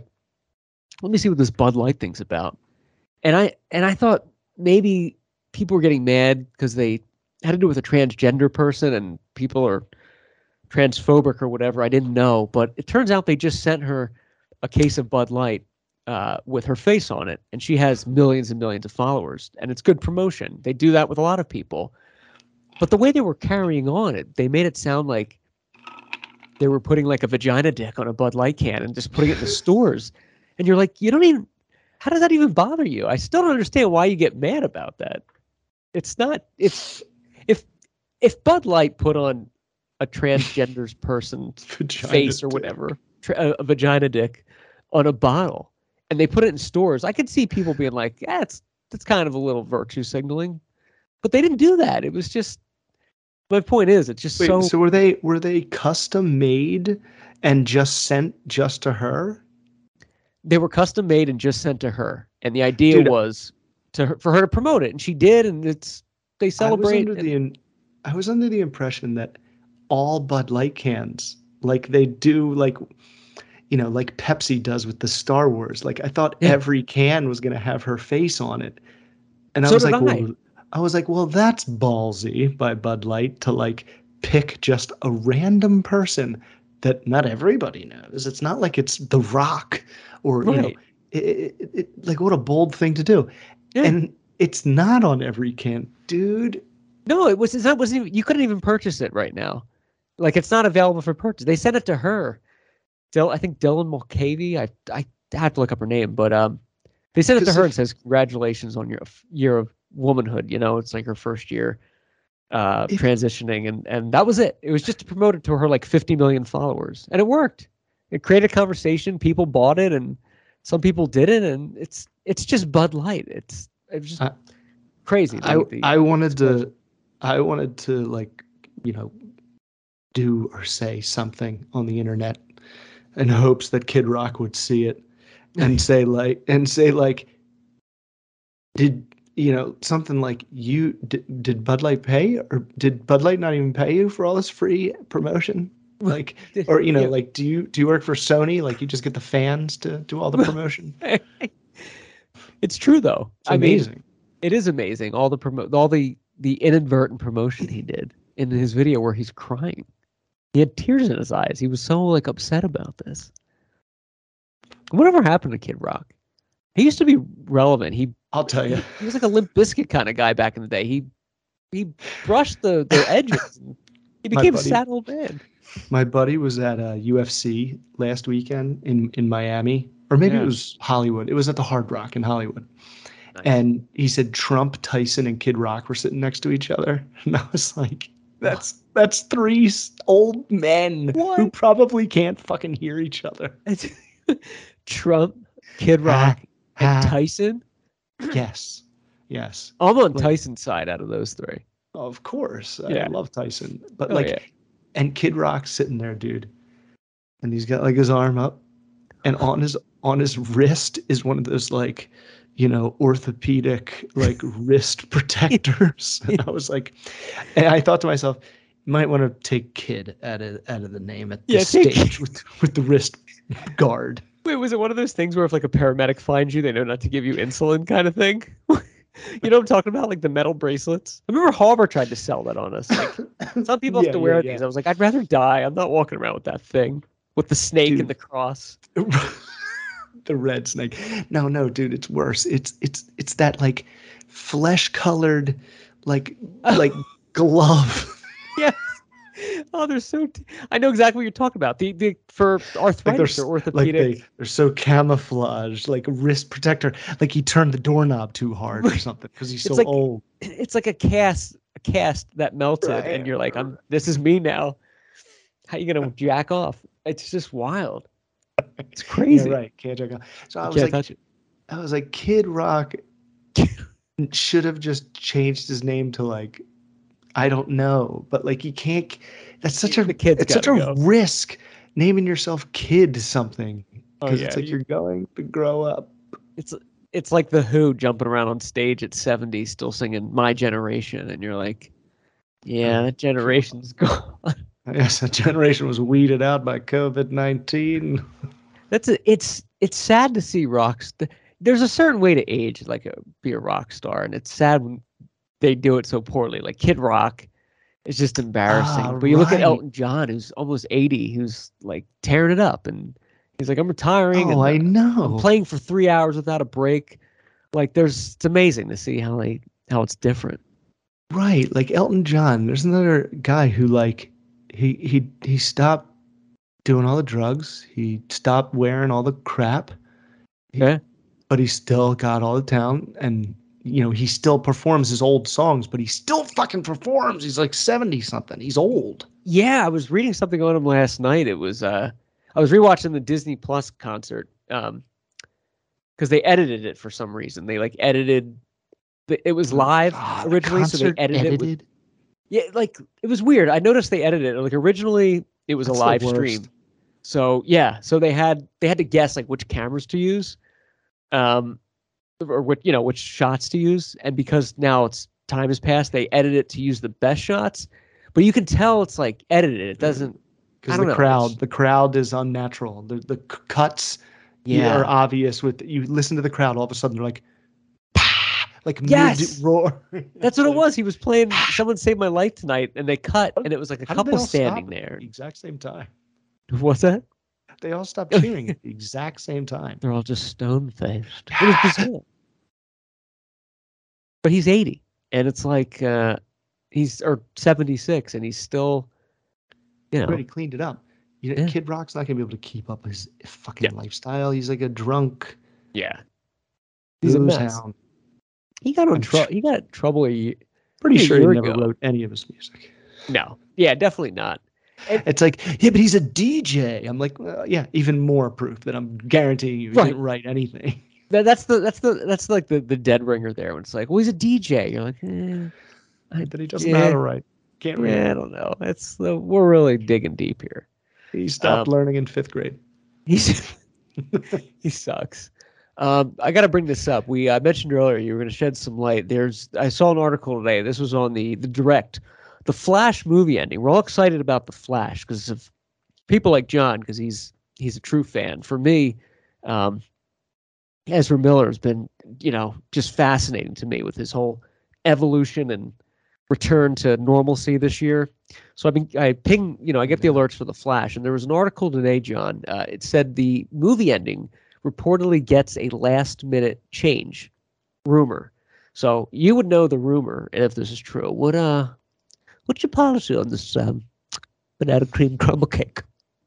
let me see what this Bud Light thing's about. And I and I thought maybe people were getting mad because they had to do with a transgender person and people are transphobic or whatever. I didn't know, but it turns out they just sent her a case of Bud Light uh, with her face on it, and she has millions and millions of followers, and it's good promotion. They do that with a lot of people, but the way they were carrying on it, they made it sound like they were putting like a vagina dick on a Bud Light can and just putting it in the stores, and you're like, you don't even. How does that even bother you? I still don't understand why you get mad about that. It's not. It's if if Bud Light put on a transgender's person's Vagina face or dick. whatever, tra- a, a vagina dick on a bottle, and they put it in stores, I could see people being like, yeah, it's that's kind of a little virtue signaling. But they didn't do that. It was just my point is it's just Wait, so, so were they were they custom made and just sent just to her? they were custom made and just sent to her. And the idea Dude, was to her, for her to promote it, and she did, and it's they I was celebrate. under and- the in- I was under the impression that all Bud Light cans, like they do, like you know, like Pepsi does with the Star Wars. Like I thought Yeah. every can was gonna have her face on it, and I So was did like, I. well, I was like, well, that's ballsy by Bud Light to like pick just a random person that not everybody knows. It's not like it's The Rock or you know, Right. it, it, it, like what a bold thing to do, Yeah. and it's not on every can, dude. No, it was. It's not. Wasn't even, you couldn't even purchase it right now. Like it's not available for purchase. They sent it to her. Dil, I think Dylan Mulcahy. I I have to look up her name, but um, they sent it to 'Cause her if- and says congratulations on your f- year of womanhood. You know, it's like her first year uh If- transitioning, and and that was it. It was just to promote it to her like fifty million followers, and it worked. It created a conversation. People bought it, and some people didn't, and it's it's just Bud Light. It's it was just I- crazy. I the- the- I wanted to I wanted to like you know do or say something on the internet in hopes that Kid Rock would see it and say like and say like did you know something like you did, did Bud Light pay or did Bud Light not even pay you for all this free promotion? Like or you know Yeah. like do you do you work for Sony, like you just get the fans to do all the promotion? It's true though. It's I mean, amazing. it is amazing. All the promo, all the the inadvertent promotion he did in his video where he's crying. He had tears in his eyes. He was so like upset about this. Whatever happened to Kid Rock? He used to be relevant. He I'll tell you. he was like a Limp Bizkit kind of guy back in the day. He he brushed the the edges. And he My became a buddy- sad old man. My buddy was at uh, U F C last weekend in, in Miami, or maybe Yeah. it was Hollywood. It was at the Hard Rock in Hollywood. Nice. And he said Trump, Tyson, and Kid Rock were sitting next to each other. And I was like, that's that's three s- old men who What? probably can't fucking hear each other. Trump, Kid Rock, and Ha. Tyson. Yes. Yes. I'm on Like- Tyson's side out of those three. Of course. I Yeah. love Tyson. But Oh, like, yeah. and Kid Rock's sitting there, dude. And he's got like his arm up. And on his on his wrist is one of those like, you know, orthopedic like wrist protectors. And I was like, and I thought to myself, you might want to take Kid out of out of the name at Yeah, this take- stage with with the wrist guard. Wait, was it one of those things where if like a paramedic finds you, they know not to give you insulin kind of thing? You know what I'm talking about? Like the metal bracelets. I remember Harbor tried to sell that on us. Like some people have Yeah, to wear yeah, these. yeah. I was like, I'd rather die. I'm not walking around with that thing. With the snake Dude. and the cross. The red snake. No, no, dude, it's worse. It's it's it's that like flesh colored like like glove. Yes. Oh, they're so. T- I know exactly what you're talking about. The the for arthritis like or they're, like orthopedic. they, they're so camouflaged, like a wrist protector. Like he turned the doorknob too hard or something because he's It's so like- old. It's like a cast, a cast that melted, Right. and you're like, I'm. This is me now. How you gonna jack off? It's just wild. It's crazy. Yeah, right. Can't check out. So I You was can't like, touch it. I was like, Kid Rock should have just changed his name to like, I don't know, but like he can't. That's such a The kid's it's such a gotta go. risk naming yourself Kid something Oh, because yeah, it's like you- you're going to grow up. It's it's like the Who jumping around on stage at seventy, still singing "My Generation," and you're like, yeah, that generation's gone. Yes, that generation was weeded out by COVID nineteen. That's a, it's it's sad to see rocks. There's a certain way to age, like a, be a rock star, and it's sad when they do it so poorly. Like Kid Rock is just embarrassing. Ah, but you look at right. Elton John, who's almost eighty, who's like tearing it up, and he's like, I'm retiring. Oh, and I know. I'm playing for three hours without a break. Like, there's it's amazing to see how they how it's different. Right, like Elton John. There's another guy who like he he he stopped doing all the drugs. He stopped wearing all the crap. He- Yeah. But he still got all the talent, and you know he still performs his old songs. But he still fucking performs. He's like seventy something. He's old. Yeah, I was reading something on him last night. It was uh I was rewatching the Disney Plus concert um because they edited it for some reason. They like edited the, it was live Ah, the originally, so they concert edited, it. With, edited? yeah, like it was weird. I noticed they edited it. Like originally it was That's a the live worst. stream. So yeah, so they had they had to guess like which cameras to use. Um or what you know, which shots to use. And because now it's time has passed, they edit it to use the best shots. But you can tell it's like edited. It doesn't I Because don't the know, crowd, it's- the crowd is unnatural. The the c- cuts Yeah. are obvious. With you listen to the crowd, all of a sudden they're like, "Pah!" like Yes! mid roar. That's what it was. He was playing Someone Saved My Life Tonight, and they cut, and it was like a How did they couple all standing stop there. at the exact same time? What's that? They all stopped cheering at the exact same time. They're all just stone faced. It was bizarre. But he's eighty, and it's like uh, he's or seventy-six, and he's still, you know, Already cleaned it up. You know, Yeah. Kid Rock's not gonna be able to keep up his fucking lifestyle. He's like a drunk yeah, he's a booze mess. hound. He got on I'm trouble. sure- He got in trouble a year. Pretty a sure he year never ago. wrote any of his music. No, yeah, definitely not. It's like, yeah, but he's a D J. I'm like, well, yeah, even more proof that I'm guaranteeing you he Right. didn't write anything. That, that's the that's the that's like the the dead ringer there. When it's like, well, he's a D J. You're like, eh, I, That he doesn't know how yeah, to write. Can't read. yeah, I don't know. It's uh, we're really digging deep here. He stopped Um, learning in fifth grade. He's he sucks. Um, I got to bring this up. We I mentioned earlier you were going to shed some light. There's I saw an article today. This was on the the direct, the Flash movie ending. We're all excited about the Flash because of people like John, because he's he's a true fan. For me, um, Ezra Miller has been you know just fascinating to me with his whole evolution and return to normalcy this year. So I've been I ping you know I get the alerts for the Flash, and there was an article today, John. Uh, it said the movie ending reportedly gets a last minute change rumor. So you would know the rumor, and if this is true, what uh what's your policy on this um banana cream crumble cake?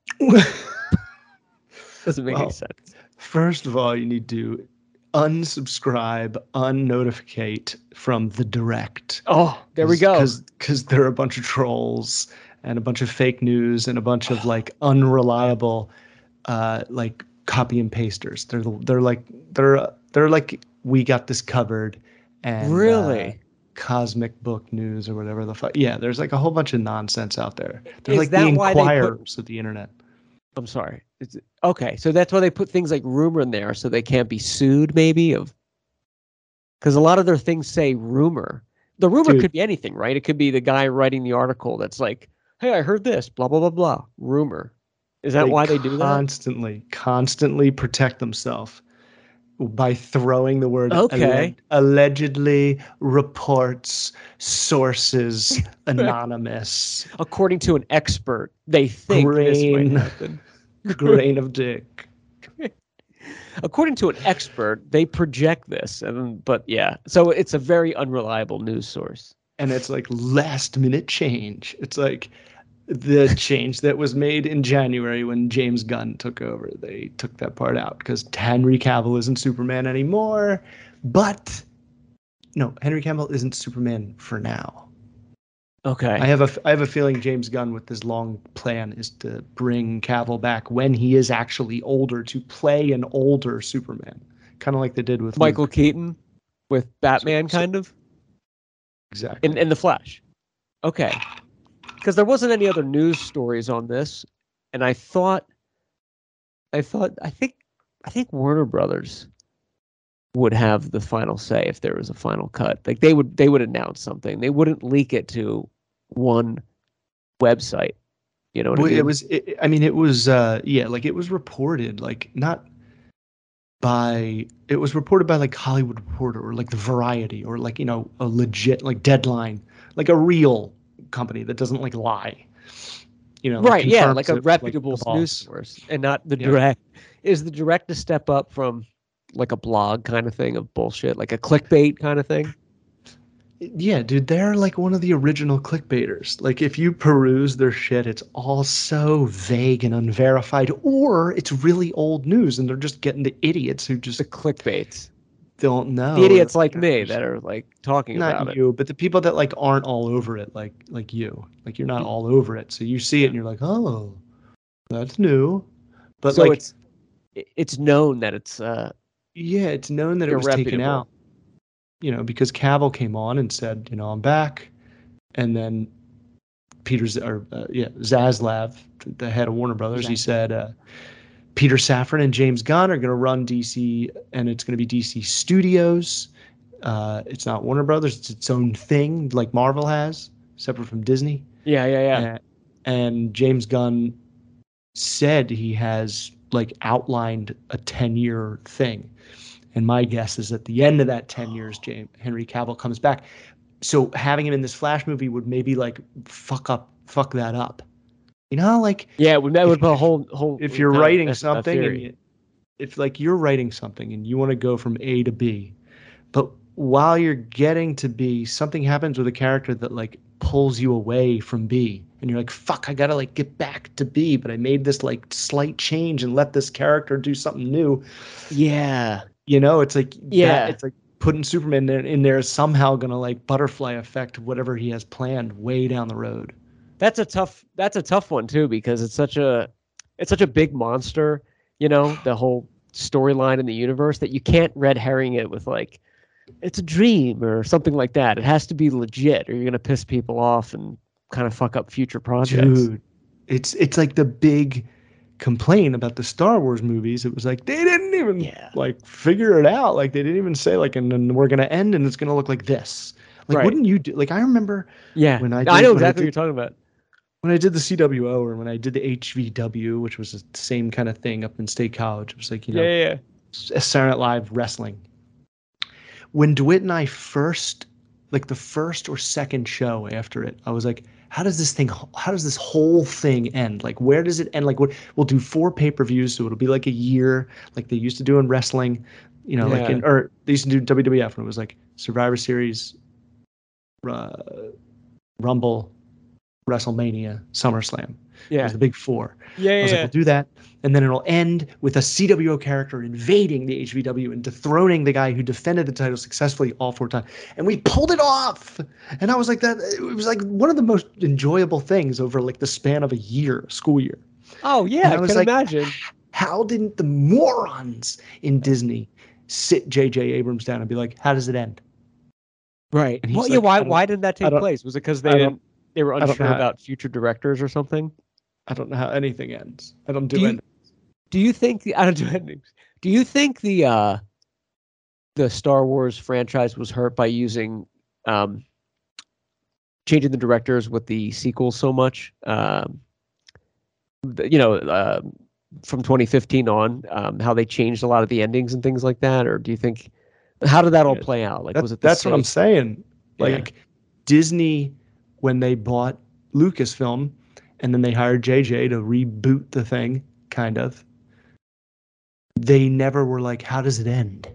Doesn't make Well, any sense. First of all, you need to unsubscribe, unnotificate from the direct. Oh, there we go. Because there are a bunch of trolls and a bunch of fake news and a bunch of like unreliable, uh, like copy and pasters. They're the- they're like they're uh, they're like we got this covered, and Really? uh, Cosmic Book News or whatever the fuck. Yeah, there's like a whole bunch of nonsense out there. They're Is like that the why they put- inquirers of the internet. I'm sorry. Is it, okay, so that's why they put things like rumor in there, so they can't be sued, maybe of because a lot of their things say rumor. The rumor Dude. could be anything, right? It could be the guy writing the article that's like, "Hey, I heard this." Blah blah blah blah. Rumor. Is that why they do that? Constantly, constantly protect themselves by throwing the word Okay. alle- allegedly, reports, sources, anonymous, According to an expert, they think this Grain. might happen. grain of dick. According to an expert, they project this, and but yeah, so it's a very unreliable news source. And it's like last minute change. It's like the change that was made in January when James Gunn took over. They took that part out because Henry Cavill isn't Superman anymore. But no, Henry Cavill isn't Superman for now. Okay. I have a I have a feeling James Gunn with his long plan is to bring Cavill back when he is actually older to play an older Superman, kind of like they did with Michael Luke. Keaton with Batman, So- so- kind of Exactly. in in the Flash. Okay. Because there wasn't any other news stories on this, and I thought, I thought, I think, I think Warner Brothers would have the final say if there was a final cut. Like they would, they would announce something. They wouldn't leak it to one website. You know what Well, I mean? it was. It, I mean, it was. Uh, yeah, like it was reported, like not by. It was reported by like Hollywood Reporter or like the Variety or like you know a legit like Deadline, like a real company that doesn't like lie. You know, Right, yeah, confirms like a it, reputable the news boss. source, and not the Yeah. direct. Is the direct to step up from like a blog kind of thing of bullshit, like a clickbait kind of thing? Yeah, dude, they're like one of the original clickbaiters. Like if you peruse their shit, it's all so vague and unverified, or it's really old news, and they're just getting the idiots who just The clickbaits, don't know. the idiots or- like me that are like talking about not it. you, but the people that like aren't all over it, like like you, like you're not all over it. So you see it and you're like, oh, that's new. But so like, it's it's known that it's uh yeah, it's known that it was taken irreputable. out. You know, because Cavill came on and said, you know, I'm back, and then Peter Z- or uh, yeah, Zaslav, the head of Warner Brothers, he said, uh, Peter Safran and James Gunn are going to run D C, and it's going to be D C Studios. Uh, it's not Warner Brothers; it's its own thing, like Marvel has, separate from Disney. yeah, yeah, yeah. And, and James Gunn said he has like outlined a ten-year thing. And my guess is at the end of that ten years, James Henry Cavill comes back. So having him in this Flash movie would maybe like fuck up, fuck that up. You know, like Yeah, it would, that if- would put a if- whole whole. if you're kind of writing mess with that something and theory. you, if like you're writing something and you want to go from A to B, but while you're getting to B, something happens with a character that like pulls you away from B, and you're like, fuck, I gotta like get back to B, but I made this like slight change and let this character do something new. yeah, You know, it's like Yeah. that, it's like putting Superman in, in there is somehow gonna like butterfly effect whatever he has planned way down the road. that's a tough that's a tough one too, because it's such a it's such a big monster, you know, the whole storyline in the universe, that you can't red herring it with like it's a dream or something like that. It has to be legit, or you're gonna piss people off and kind of fuck up future projects. Dude, it's it's like the big complaint about the Star Wars movies. It was like they didn't even Yeah. like figure it out. Like they didn't even say like, and then we're gonna end and it's gonna look like this. Like, Right. wouldn't you do? Like, I remember Yeah, when I I, did- know when I exactly did- what you're talking about. when I did the C W O or when I did the H V W, which was the same kind of thing up in State College. It was like, you know, Yeah, yeah, yeah. Saturday Night Live wrestling. When DeWitt and I first, like the first or second show after it, I was like, how does this thing, how does this whole thing end? Like, where does it end? Like, what we'll do four pay-per-views, so it'll be like a year, like they used to do in wrestling, you know, like Yeah. in, or they used to do W W F when it was like Survivor Series, uh, Rumble, WrestleMania, SummerSlam. It Yeah, was the big four. yeah, I yeah. was like, we'll do that. And then it'll end with a C W O character invading the H V W and dethroning the guy who defended the title successfully all four times. And we pulled it off. And I was like, that it was like one of the most enjoyable things over like the span of a year, school year. Oh yeah, And I, I was can like, imagine. How didn't the morons in Disney sit J J Abrams down and be like, how does it end? Right. And he's Well, yeah. like, Why? I don't- Why did that I take don't- place? Was it because I they don't- didn't? They were I don't unsure know how- about future directors or something. I don't know how anything ends. I don't do, Do you- anything. Do you think the I don't do endings? Do you think the uh the Star Wars franchise was hurt by using um changing the directors with the sequels so much? Um the- you know, uh, from twenty fifteen on, um, how they changed a lot of the endings and things like that, or do you think how did that all Yeah, play out? Like, That- was it the that's what I'm same? saying. Yeah. Like Disney, when they bought Lucasfilm, and then they hired J J to reboot the thing, kind of. They never were like, "How does it end?"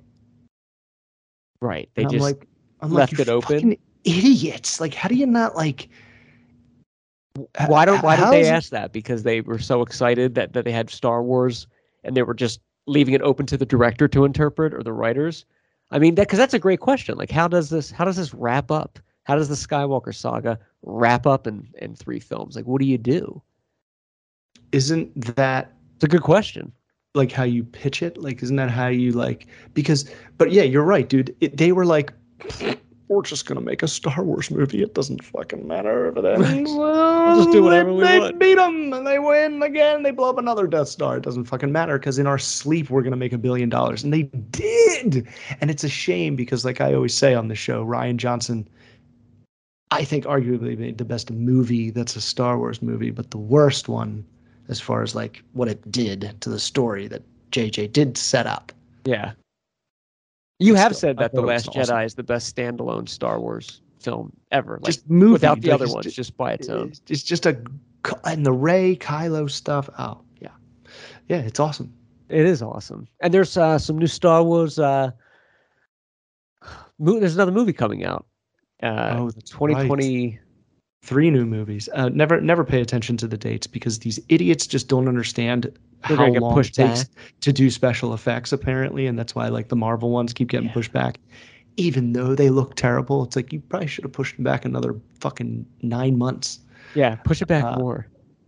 Right? They And I'm just like, I'm left like, it "You open?" fucking idiots! Like, how do you not like? Why don't why did they How's- ask that? Because they were so excited that, that they had Star Wars and they were just leaving it open to the director to interpret or the writers? I mean, that because that's a great question. Like, how does this how does this wrap up? How does the Skywalker saga wrap up in, in three films? Like, what do you do? Isn't that It's a good question. like how you pitch it? Like, isn't that how you like? Because, but yeah, you're right, dude. It, they were like, we're just gonna make a Star Wars movie. It doesn't fucking matter if it ends. We'll just do whatever they, we they want. beat them and they win again. They blow up another Death Star. It doesn't fucking matter because in our sleep we're gonna make a billion dollars, and they did. And it's a shame because, like I always say on the show, Rian Johnson, I think arguably made the best movie that's a Star Wars movie, but the worst one as far as like what it did to the story that J J did set up. Yeah. You have Still, said I that The thought it was Last awesome. Jedi is the best standalone Star Wars film ever. Like, Just movie, without the like, other it's ones, ju- just by its own. It's, it's just a and the Rey Kylo stuff. Oh yeah, yeah, it's awesome. It is awesome. And there's uh, some new Star Wars. Uh, mo- there's another movie coming out. Uh, Oh, that's twenty twenty. Three new movies. Uh, never, never pay attention to the dates because these idiots just don't understand They're how gonna get long it pushed takes back. to do special effects. Apparently, and that's why like the Marvel ones keep getting Yeah. pushed back, even though they look terrible. It's like you probably should have pushed them back another fucking nine months. Yeah, push it back Uh, more.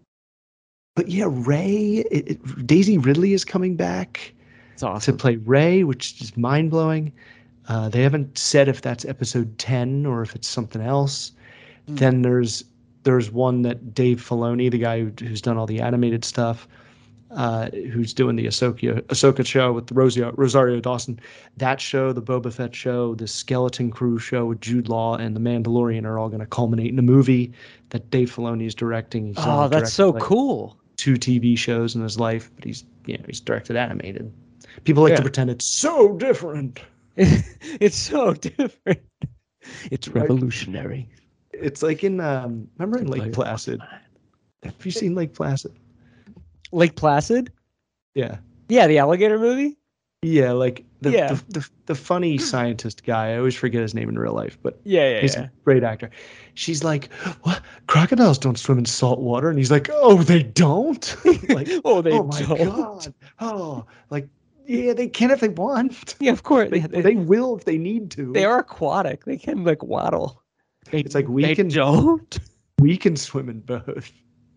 But yeah, Ray, it, it, Daisy Ridley is coming back It's to awesome. play Ray, which is mind blowing. Uh, they haven't said if that's episode ten or if it's something else. Hmm. Then there's there's one that Dave Filoni, the guy who, who's done all the animated stuff, uh, who's doing the Ahsoka Ahsoka show with Rosario, Rosario Dawson. That show, the Boba Fett show, the Skeleton Crew show with Jude Law and the Mandalorian are all going to culminate in a movie that Dave Filoni is directing. He's Oh, already that's directed, so like, cool. two T V shows in his life, but he's you know he's directed animated. People like Yeah. to pretend it's so different. It's so different. It's Right. revolutionary. It's like in um, remember in Lake Like- Placid. Have you seen Lake Placid? Lake Placid? Yeah, Yeah, the alligator movie? yeah, like the Yeah. the, the, the funny scientist guy. I always forget his name in real life, but Yeah, yeah, he's yeah. a great actor. She's like, "What? Crocodiles don't swim in salt water," and he's like, "Oh, they don't." Like, Oh, they oh my don't. god. Oh, like yeah, they can if they want. Yeah, of course. They, yeah, they, they will if they need to. they are aquatic. They can like waddle. They, It's like we they can- don't. We can swim in both.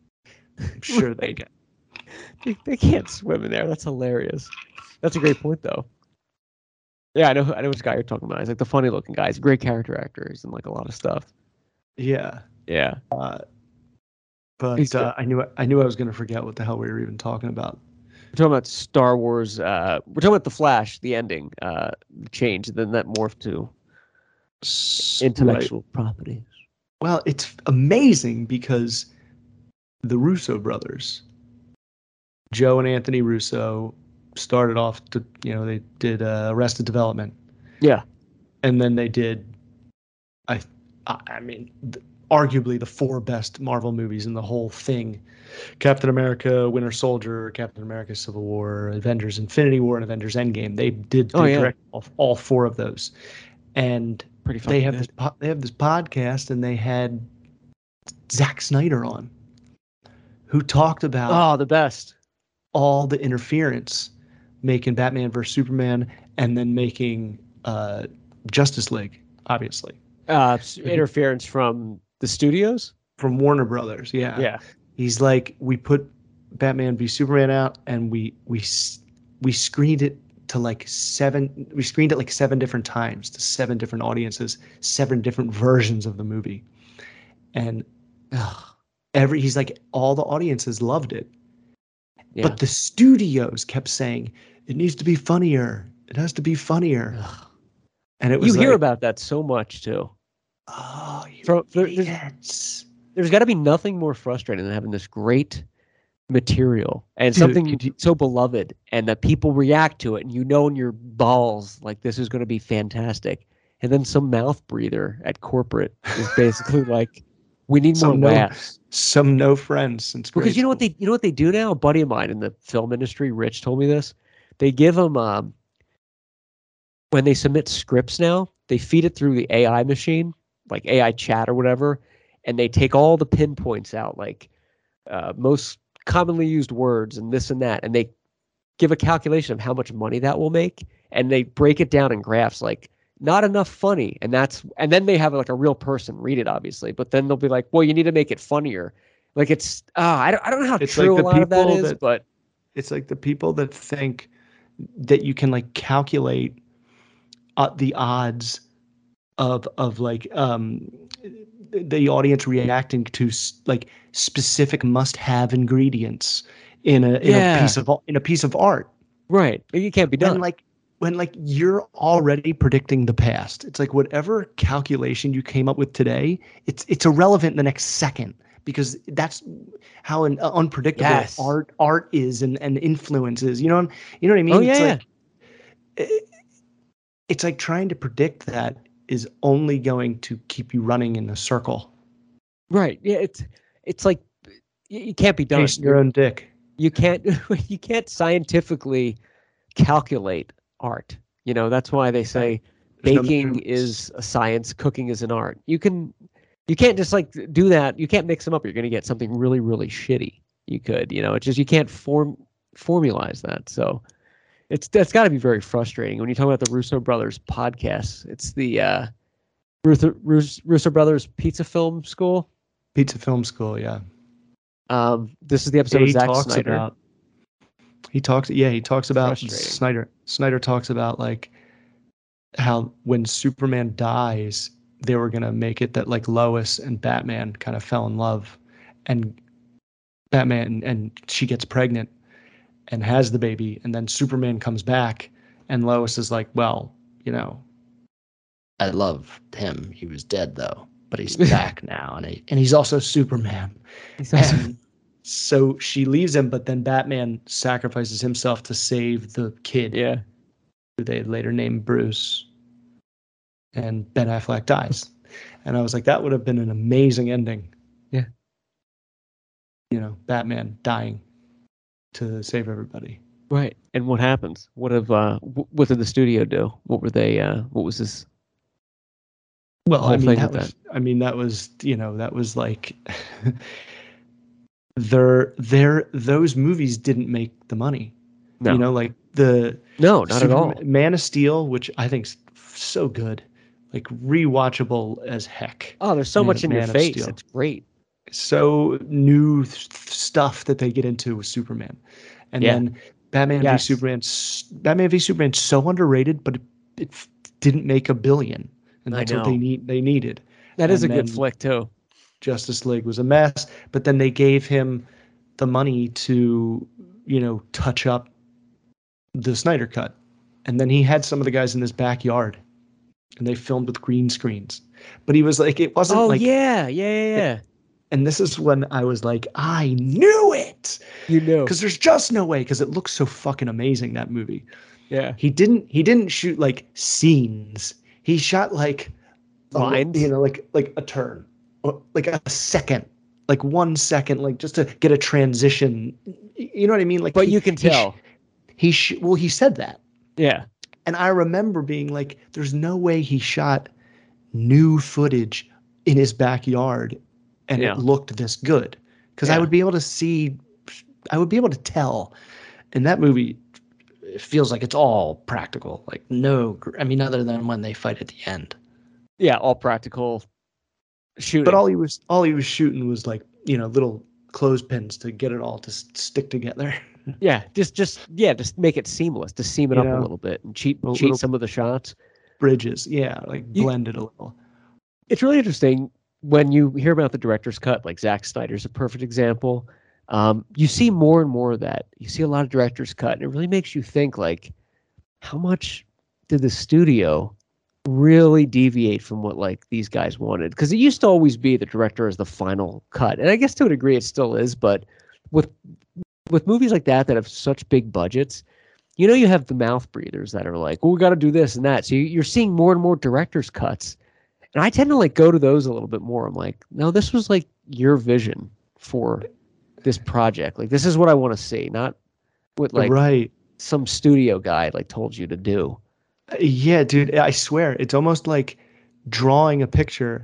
I'm sure they can. They, they can't swim in there. That's hilarious. That's a great point, though. Yeah, I know. I know which guy you're talking about. He's like the funny looking guy. He's a great character actor. He's in like a lot of stuff. Yeah. Yeah. Uh, but He's uh, I knew I knew I was going to forget what the hell we were even talking about. We're talking about Star Wars. Uh, we're talking about the Flash, the ending, uh, the change. Then that morphed to S- intellectual right. properties. Well, it's amazing because the Russo brothers, Joe and Anthony Russo, started off to you know they did uh, Arrested Development, Yeah. and then they did, I I I mean, th- arguably the four best Marvel movies in the whole thing: Captain America, Winter Soldier, Captain America: Civil War, Avengers: Infinity War, and Avengers: Endgame. They did Oh, they yeah. direct all, all four of those, and Pretty they fucking have good. this po- they have this podcast, and they had Zack Snyder on, who talked about Oh, the best. all the interference making Batman versus Superman, and then making uh, Justice League, obviously. Uh, s- interference from the studios. From Warner Brothers, yeah. Yeah. He's like, we put Batman v Superman out, and we we s- we screened it to like seven. We screened it like seven different times to seven different audiences, seven different versions of the movie, and every he's like, all the audiences loved it, Yeah. but the studios kept saying it needs to be funnier. It has to be funnier, and it was You hear like, about that so much too. oh, you From- there- there's- idiots. There's got to be nothing more frustrating than having this great material and Dude, something could you- so beloved, and that people react to it, and you know in your balls like this is going to be fantastic, and then some mouth breather at corporate is basically like, we need more Some no- laughs. Some no friends since Because grade you know what school. they you know what they do now? A buddy of mine in the film industry, Rich, told me this. They give them um, when they submit scripts now, they feed it through the A I machine, like A I chat or whatever, and they take all the pinpoints out, like uh, most commonly used words and this and that, and they give a calculation of how much money that will make, and they break it down in graphs, like not enough funny, and that's and then they have like a real person read it, obviously, but then they'll be like, well, you need to make it funnier. Like it's uh, I don't I don't know how It's true like a the lot of that people is, that- but It's like the people that think that you can like calculate uh, the odds of of like um the audience reacting to s- like specific must-have ingredients in a in Yeah. a piece of in a piece of art. right, it can't be When done. like when like you're already predicting the past. It's like whatever calculation you came up with today, it's it's irrelevant in the next second because that's how an, uh, unpredictable Yes. art art is and and influences. You know you know what I mean? Oh, It's yeah, like it- it's like trying to predict that is only going to keep you running in a circle. Right. Yeah, it's it's like y- you can't be done. Chasing your own dick. You can't you can't scientifically calculate art. You know, that's why they say There's no baking measurements. is a science, cooking is an art. You can you can't just like do that. You can't mix them up. You're going to get something really really shitty. You could, you know, it's just you can't form formalize that. So it's that's got to be very frustrating when you talk about the Russo brothers podcast. It's the uh Russo, Russo, Russo brothers pizza film school. Pizza Film School, yeah. Um, this is the episode Yeah, of he Zack talks Snyder. about he talks yeah he talks about Frustrating. Snyder Snyder talks about like how when Superman dies they were gonna make it that like Lois and Batman kind of fell in love and Batman and she gets pregnant and has the baby and then Superman comes back and Lois is like, well, you know, I loved him, he was dead though, but he's back now and he, and he's also Superman. He's also- And so she leaves him, but then Batman sacrifices himself to save the kid, yeah. who they later named Bruce. And Ben Affleck dies. And I was like, that would have been an amazing ending. Yeah. You know, Batman dying to save everybody. Right. And what happens? What have uh w- what did the studio do? What were they uh what was this Well, whole I mean, thing that with was, I mean, that was, you know, that was like, their, their, those movies didn't make the money. No. You know, like the No, not at all. Superman- Man of Steel, which I think's so good, like rewatchable as heck. Oh, there's so Man- much in your Man of face. Steel. It's great. So new th- stuff that they get into with Superman, and Yeah. then Batman Yes. v Superman. s- Batman v Superman so underrated, but it, it f- didn't make a billion, and I that's what they know. need. They needed. That is a And good then flick too. Justice League was a mess, but then they gave him the money to, you know, touch up the Snyder Cut, and then he had some of the guys in his backyard, and they filmed with green screens. But he was like, it wasn't Oh like, yeah, yeah, yeah, yeah. and this is when I was like, I knew it. You know. Because there's just no way, because it looks so fucking amazing, that movie. Yeah. He didn't he didn't shoot like scenes. He shot like a, Lines? you know, like like a turn. Or like a second. Like one second, like just to get a transition. You know what I mean? Like But he- you can he sh- tell. He sh- well, he said that. Yeah. And I remember being like, there's no way he shot new footage in his backyard and Yeah. it looked this good. Because I Yeah. would be able to see, I would be able to tell. In that movie, it feels like it's all practical. Like, no, gr- I mean, other than when they fight at the end. Yeah, all practical shooting. But all he was, all he was shooting was like, you know, little clothespins to get it all to s- stick together. yeah, just just yeah, just make it seamless, to seam it You up know, a little bit and cheat a cheat little- some of the shots. Bridges, yeah, like You- blend it a little. It's really interesting when you hear about the director's cut, like Zack Snyder's a perfect example. Um, you see more and more of that. You see a lot of director's cut, and it really makes you think like, how much did the studio really deviate from what like these guys wanted? Because it used to always be the director is the final cut, and I guess to a degree it still is. But with with movies like that that have such big budgets, you know, you have the mouth breathers that are like, well, we got to do this and that. So you, you're seeing more and more director's cuts. And I tend to like go to those a little bit more. I'm like, no, this was like your vision for this project. Like, this is what I want to see, not what like right. some studio guy like told you to do. Yeah, dude, I swear, it's almost like drawing a picture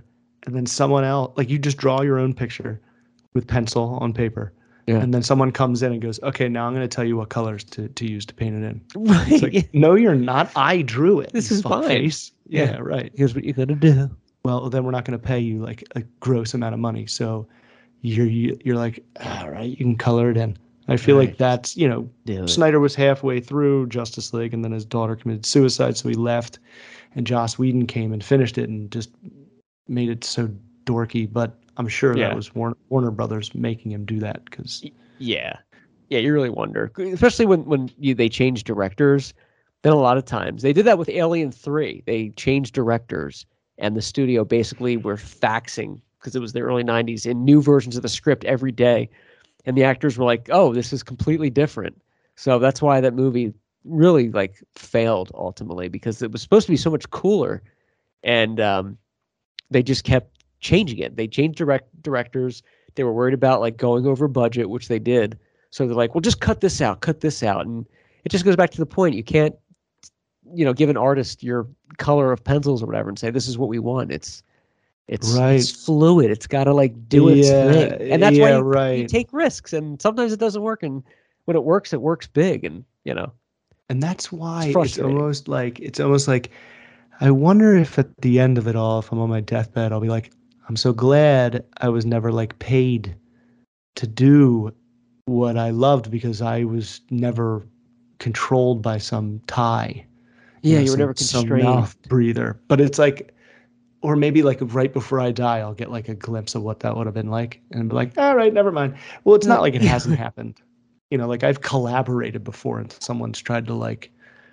and then someone else, like you just draw your own picture with pencil on paper. Yeah. And then someone comes in and goes, okay, now I'm going to tell you what colors to, to use to paint it in. Right. It's like, no, you're not. I drew it. This you is fine. fuckface. Yeah, Yeah. right. Here's what you're gonna do. Well, then we're not going to pay you like a gross amount of money. So you're you, you're like, all right, you can color it in. I feel Right. like that's, you know, Do it. Snyder was halfway through Justice League and then his daughter committed suicide. So he left and Joss Whedon came and finished it and just made it so dorky. But I'm sure Yeah. that was Warner, Warner Brothers making him do that because Yeah, yeah, you really wonder, especially when when you, they change directors. Then a lot of times they did that with Alien three. They changed directors, and the studio basically were faxing because it was the early nineties in new versions of the script every day, and the actors were like, "Oh, this is completely different." So that's why that movie really like failed ultimately because it was supposed to be so much cooler, and um, they just kept changing it. They changed direct directors. They were worried about like going over budget, which they did. So they're like, well, just cut this out, cut this out. And it just goes back to the point. You can't, you know, give an artist your color of pencils or whatever and say, this is what we want. It's, it's, Right. it's fluid. It's got to like do its Yeah, thing. And that's yeah, why you, you right. take risks. And sometimes it doesn't work. And when it works, it works big. And, you know, And that's why It's it's, frustrating. almost like it's almost like I wonder if at the end of it all, if I'm on my deathbed, I'll be like, I'm so glad I was never like paid to do what I loved because I was never controlled by some tie. yeah, know, you were some- never some constrained. mouth breather. But it's like, or maybe like right before I die, I'll get like a glimpse of what that would have been like and be like, all right, never mind. Well, it's not like it Yeah. hasn't happened. You know, like I've collaborated before and someone's tried to like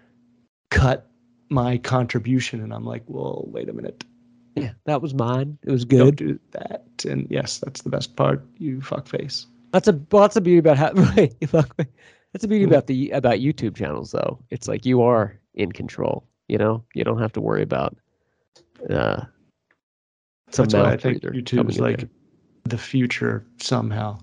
cut my contribution and I'm like, well, wait a minute. Yeah, that was mine. It was Don't good. do that. And yes, that's the best part. You fuckface. That's a well, that's the beauty about how right. you fuck me. That's the beauty Mhm. about the about YouTube channels, though. It's like you are in control. You know, you don't have to worry about uh, some That's why I mouth think breather YouTube coming is in like there. the future somehow.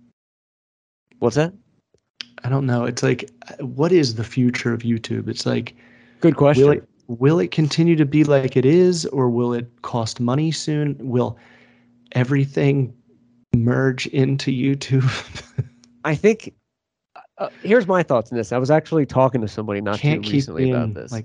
What's that? I don't know. It's like, what is the future of YouTube? It's like, Good question. will it will it continue to be like it is, or will it cost money soon? Will everything merge into YouTube? I think uh, here's my thoughts on this. I was actually talking to somebody not Can't too keep recently being about this. like,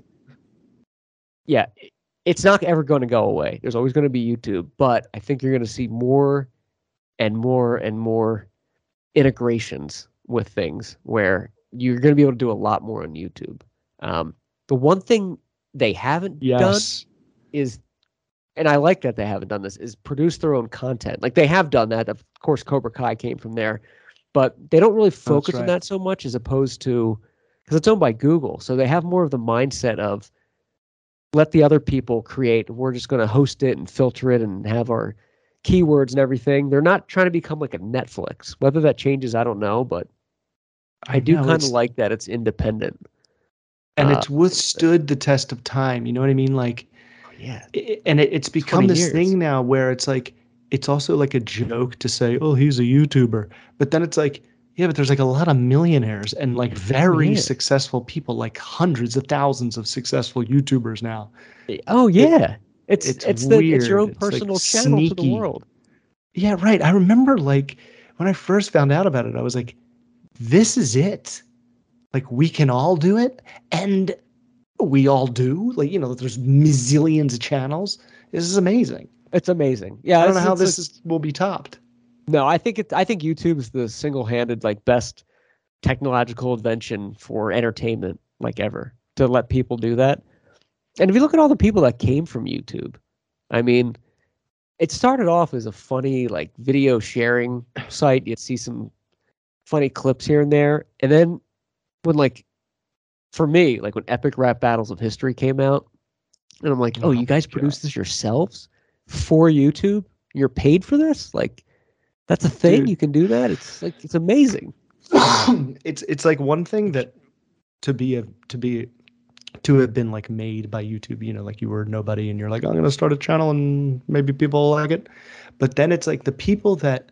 yeah, it- it's not ever going to go away. There's always going to be YouTube, but I think you're going to see more and more and more integrations with things where you're going to be able to do a lot more on YouTube. Um, the one thing they haven't done yes, is, and I like that they haven't done this, is produce their own content. Like they have done that. Of course, Cobra Kai came from there, but they don't really focus on right. that so much as opposed to, because it's owned by Google. So they have more of the mindset of let the other people create. We're just going to host it and filter it and have our keywords and everything. They're not trying to become like a Netflix. Whether that changes, I don't know, but I, do know, kind of it's- like that it's independent. and uh, it's withstood the test of time. You know what I mean? Like, Yeah. i- and it, it's become twenty this years. thing now where it's like it's also like a joke to say, oh, he's a YouTuber, but then it's like, yeah, but there's like a lot of millionaires and like very Yeah. successful people, like hundreds of thousands of successful YouTubers now. Oh yeah. it's it's it's the it's your weird. own It's, like, personal channel to the sneaky. world. Yeah, right. I remember like when I first found out about it, I was like, this is it. Like we can all do it, and we all do. Like, you know, there's mazillions of channels. This is amazing. It's amazing. Yeah, I don't know it's- how it's this a- is, will be topped. No, I think it. I think YouTube's the single-handed like best technological invention for entertainment like ever to let people do that. And if you look at all the people that came from YouTube, I mean, it started off as a funny like video sharing site. You'd see some funny clips here and there, and then when like for me, like when Epic Rap Battles of History came out, and I'm like, oh, Oh you guys my produced God. this yourselves for YouTube? You're paid for this? Like, that's a thing. Dude. You can do that. It's like it's amazing. it's it's like one thing that to be a to be to have been like made by YouTube, you know, like you were nobody and you're like, I'm gonna start a channel and maybe people will like it. But then it's like the people that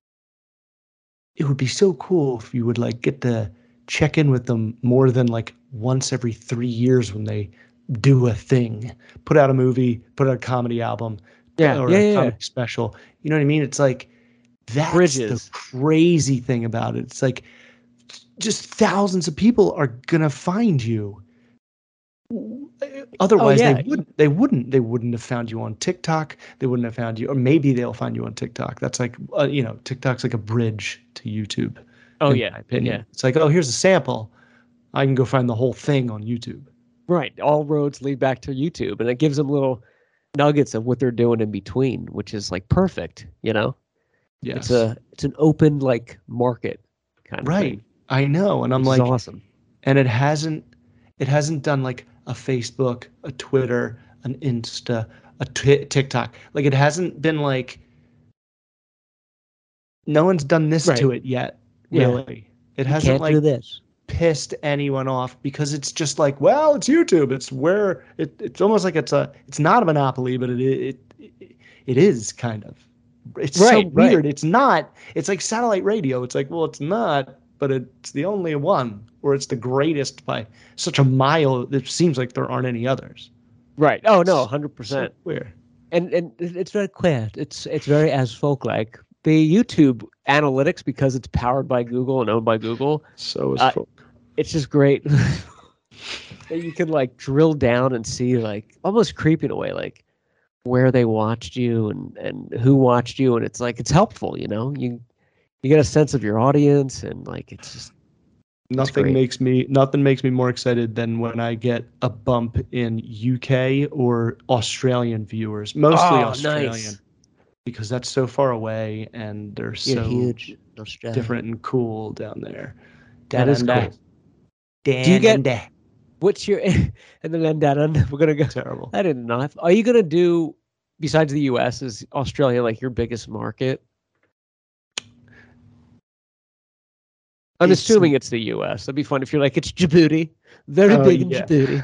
it would be so cool if you would like get to check in with them more than like once every three years when they do a thing, put out a movie, put out a comedy album, Yeah, or yeah, a yeah, comedy yeah. special. You know what I mean? It's like that's Bridges. the crazy thing about it. It's like just thousands of people are gonna find you. Otherwise, Oh, yeah. they wouldn't. They wouldn't. They wouldn't have found you on TikTok. They wouldn't have found you, or maybe they'll find you on TikTok. That's like, uh, you know, TikTok's like a bridge to YouTube. Oh, in yeah, my opinion. yeah. It's like, oh, here's a sample. I can go find the whole thing on YouTube. Right. All roads lead back to YouTube, and it gives them little nuggets of what they're doing in between, which is like perfect. You know, Yes, it's a it's an open like market kind of right. thing. I know, and I'm Which is like, awesome. and it hasn't, it hasn't done like a Facebook, a Twitter, an Insta, a t- TikTok. Like it hasn't been like, no one's done this Right. to it yet. Yeah. Really, it You hasn't can't like do this. pissed anyone off because it's just like, well, it's YouTube. It's where it, it's almost like it's a, it's not a monopoly, but it it it, it is kind of. It's Right, so right. weird. It's not. It's like satellite radio. It's like, well, it's not, but it's the only one, or it's the greatest by such a mile. It seems like there aren't any others. Right. Oh no, hundred So percent. weird. And and it- it's very clear. It's it's very as folk like the YouTube analytics, because it's powered by Google and owned by Google. So is Uh, folk. It's just great that you can like drill down and see like almost creeping away like where they watched you and and who watched you, and it's like it's helpful. You know, you you get a sense of your audience, and like it's just Nothing great. makes me nothing makes me more excited than when I get a bump in U K or Australian viewers, mostly Oh, Australian, nice. because that's so far away and they're You're so huge. in Australia. different and cool down there. That Down is under. cool. Down Do you get- under. What's your and then then down? We're gonna go. Terrible. I didn't know. Are you gonna do besides the U S? Is Australia like your biggest market? I'm It's- assuming it's the U S. That'd be fun if you're like it's Djibouti, very Oh, big in yeah. Djibouti.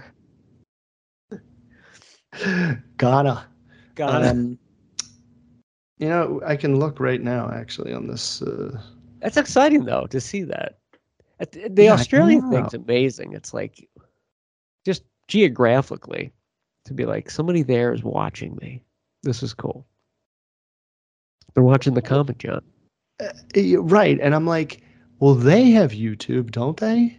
Ghana. Ghana. Um, you know, I can look right now actually on this. Uh, That's exciting though to see that. At The the Yeah, I Australian know. thing's amazing. It's like just geographically to be like somebody there is watching me. This is cool. They're watching the Comic John. uh, y- right, and I'm like, well, they have YouTube, don't they?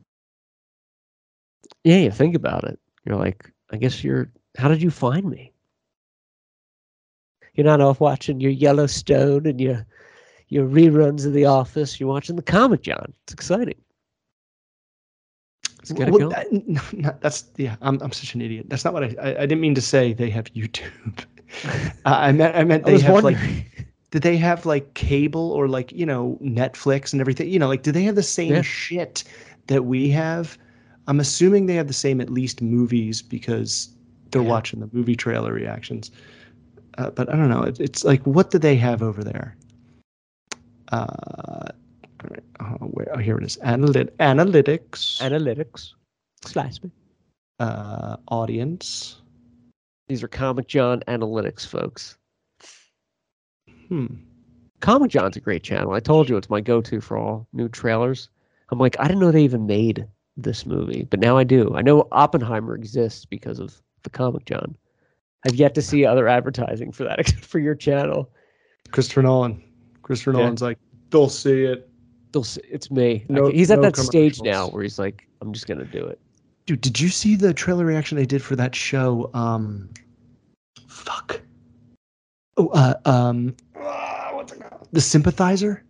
Yeah, you think about it. You're like, I guess you're. How did you find me? You're not off watching your Yellowstone and your your reruns of The Office. You're watching the Comic John. It's exciting. Let's get it Well, going. that- no, no, that's yeah. I'm I'm such an idiot. That's not what I. I, I didn't mean to say they have YouTube. I I meant I meant I they was have wondering. like. Did they have like cable or like you know Netflix and everything? You know, like do they have the same Yeah. shit that we have? I'm assuming they have the same at least movies because they're Yeah. watching the movie trailer reactions. Uh, but I don't know. It, it's like what do they have over there? Uh, all right, oh, where, oh, here it is. Analyt- analytics. Analytics. Slice me. uh, audience. These are Comic John analytics, folks. Hmm. Comic John's a great channel. I told you it's my go-to for all new trailers. I'm like, I didn't know they even made this movie, but now I do. I know Oppenheimer exists because of the Comic John. I've yet to see other advertising for that except for your channel. Christopher Nolan. Christopher Yeah. Nolan's like, they'll see it. They'll s- It's me. I No- can't- he's at no that stage now commercials. where he's like, I'm just gonna do it. Dude, did you see the trailer reaction they did for that show? Um, fuck. Oh, uh, um, ah, what's it called? The Sympathizer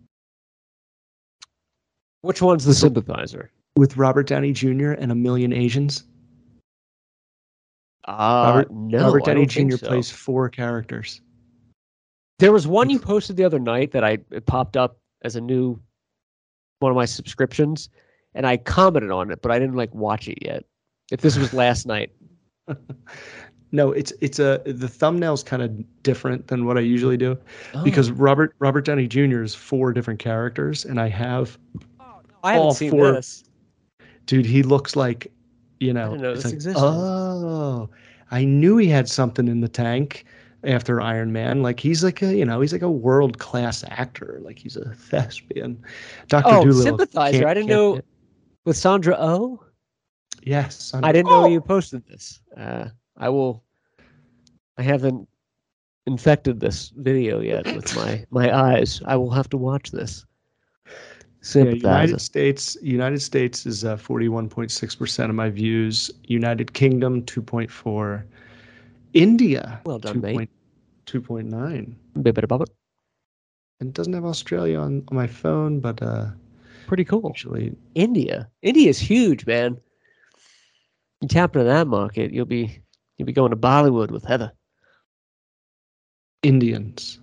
Which one's the sympathizer? with Robert Downey Junior and a million Asians. Uh, Robert- no, Robert I Downey don't think Junior so. plays four characters. There was one you posted the other night that I it popped up as a new one of my subscriptions, and I commented on it, but I didn't like watch it yet. If this was last night, No, it's it's a the thumbnail's kind of different than what I usually do Oh. because Robert Robert Downey Junior is four different characters, and I have I haven't all seen four- this. dude, he looks like, you know, didn't know it's this like, existed. oh, I knew he had something in the tank after Iron Man. Like he's like a, you know, he's like a world class actor. Like he's a thespian. Doctor Oh, Doolittle. Sympathizer. can't- I didn't can't know get- with Sandra Oh. Yes, I didn't know Oh! you posted this. Uh, I will. I haven't infected this video yet with my my eyes. I will have to watch this. Yeah, United Sympathizer. States. United States is uh, forty-one point six percent of my views. United Kingdom two point four. India Well done, mate. two point nine. Bit bit about it. And it doesn't have Australia on, on my phone, but uh, Pretty cool. actually, India. India's huge, man. You tap into that market, you'll be you'll be going to Bollywood with Heather. Indians.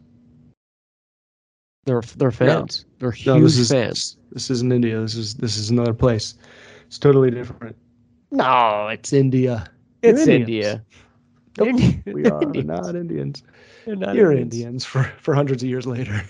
They're they're fans. They're huge No, this is fans. this isn't India. This is this is another place. It's totally different. No, it's India. You're It's Indians. India. Nope, Indi- we are Indians. not Indians. They're not You're Indians. Indians for, for hundreds of years later.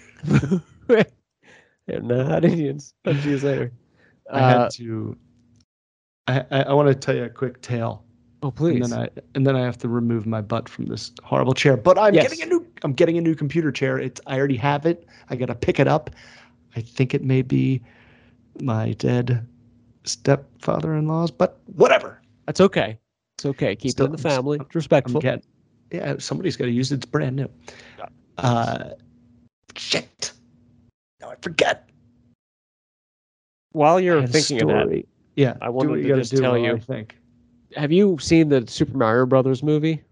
They're not Indians. A few years later. I Uh, had to. I I, I want to tell you a quick tale, oh please. and then I and then I have to remove my butt from this horrible chair. But I'm Yes. getting a new. I'm getting a new computer chair. It's I already have it. I gotta pick it up. I think it may be my dead stepfather-in-law's, but whatever. That's okay. It's okay. Keep Still- it in the family. I'm- It's respectful. I'm getting. Yeah, somebody's got to use it. It's brand new. Uh, shit. Now I forget. While I you're had a thinking of that, story. Yeah, I do wanted what you to gotta just do tell while you- I think. have you seen the Super Mario Brothers movie?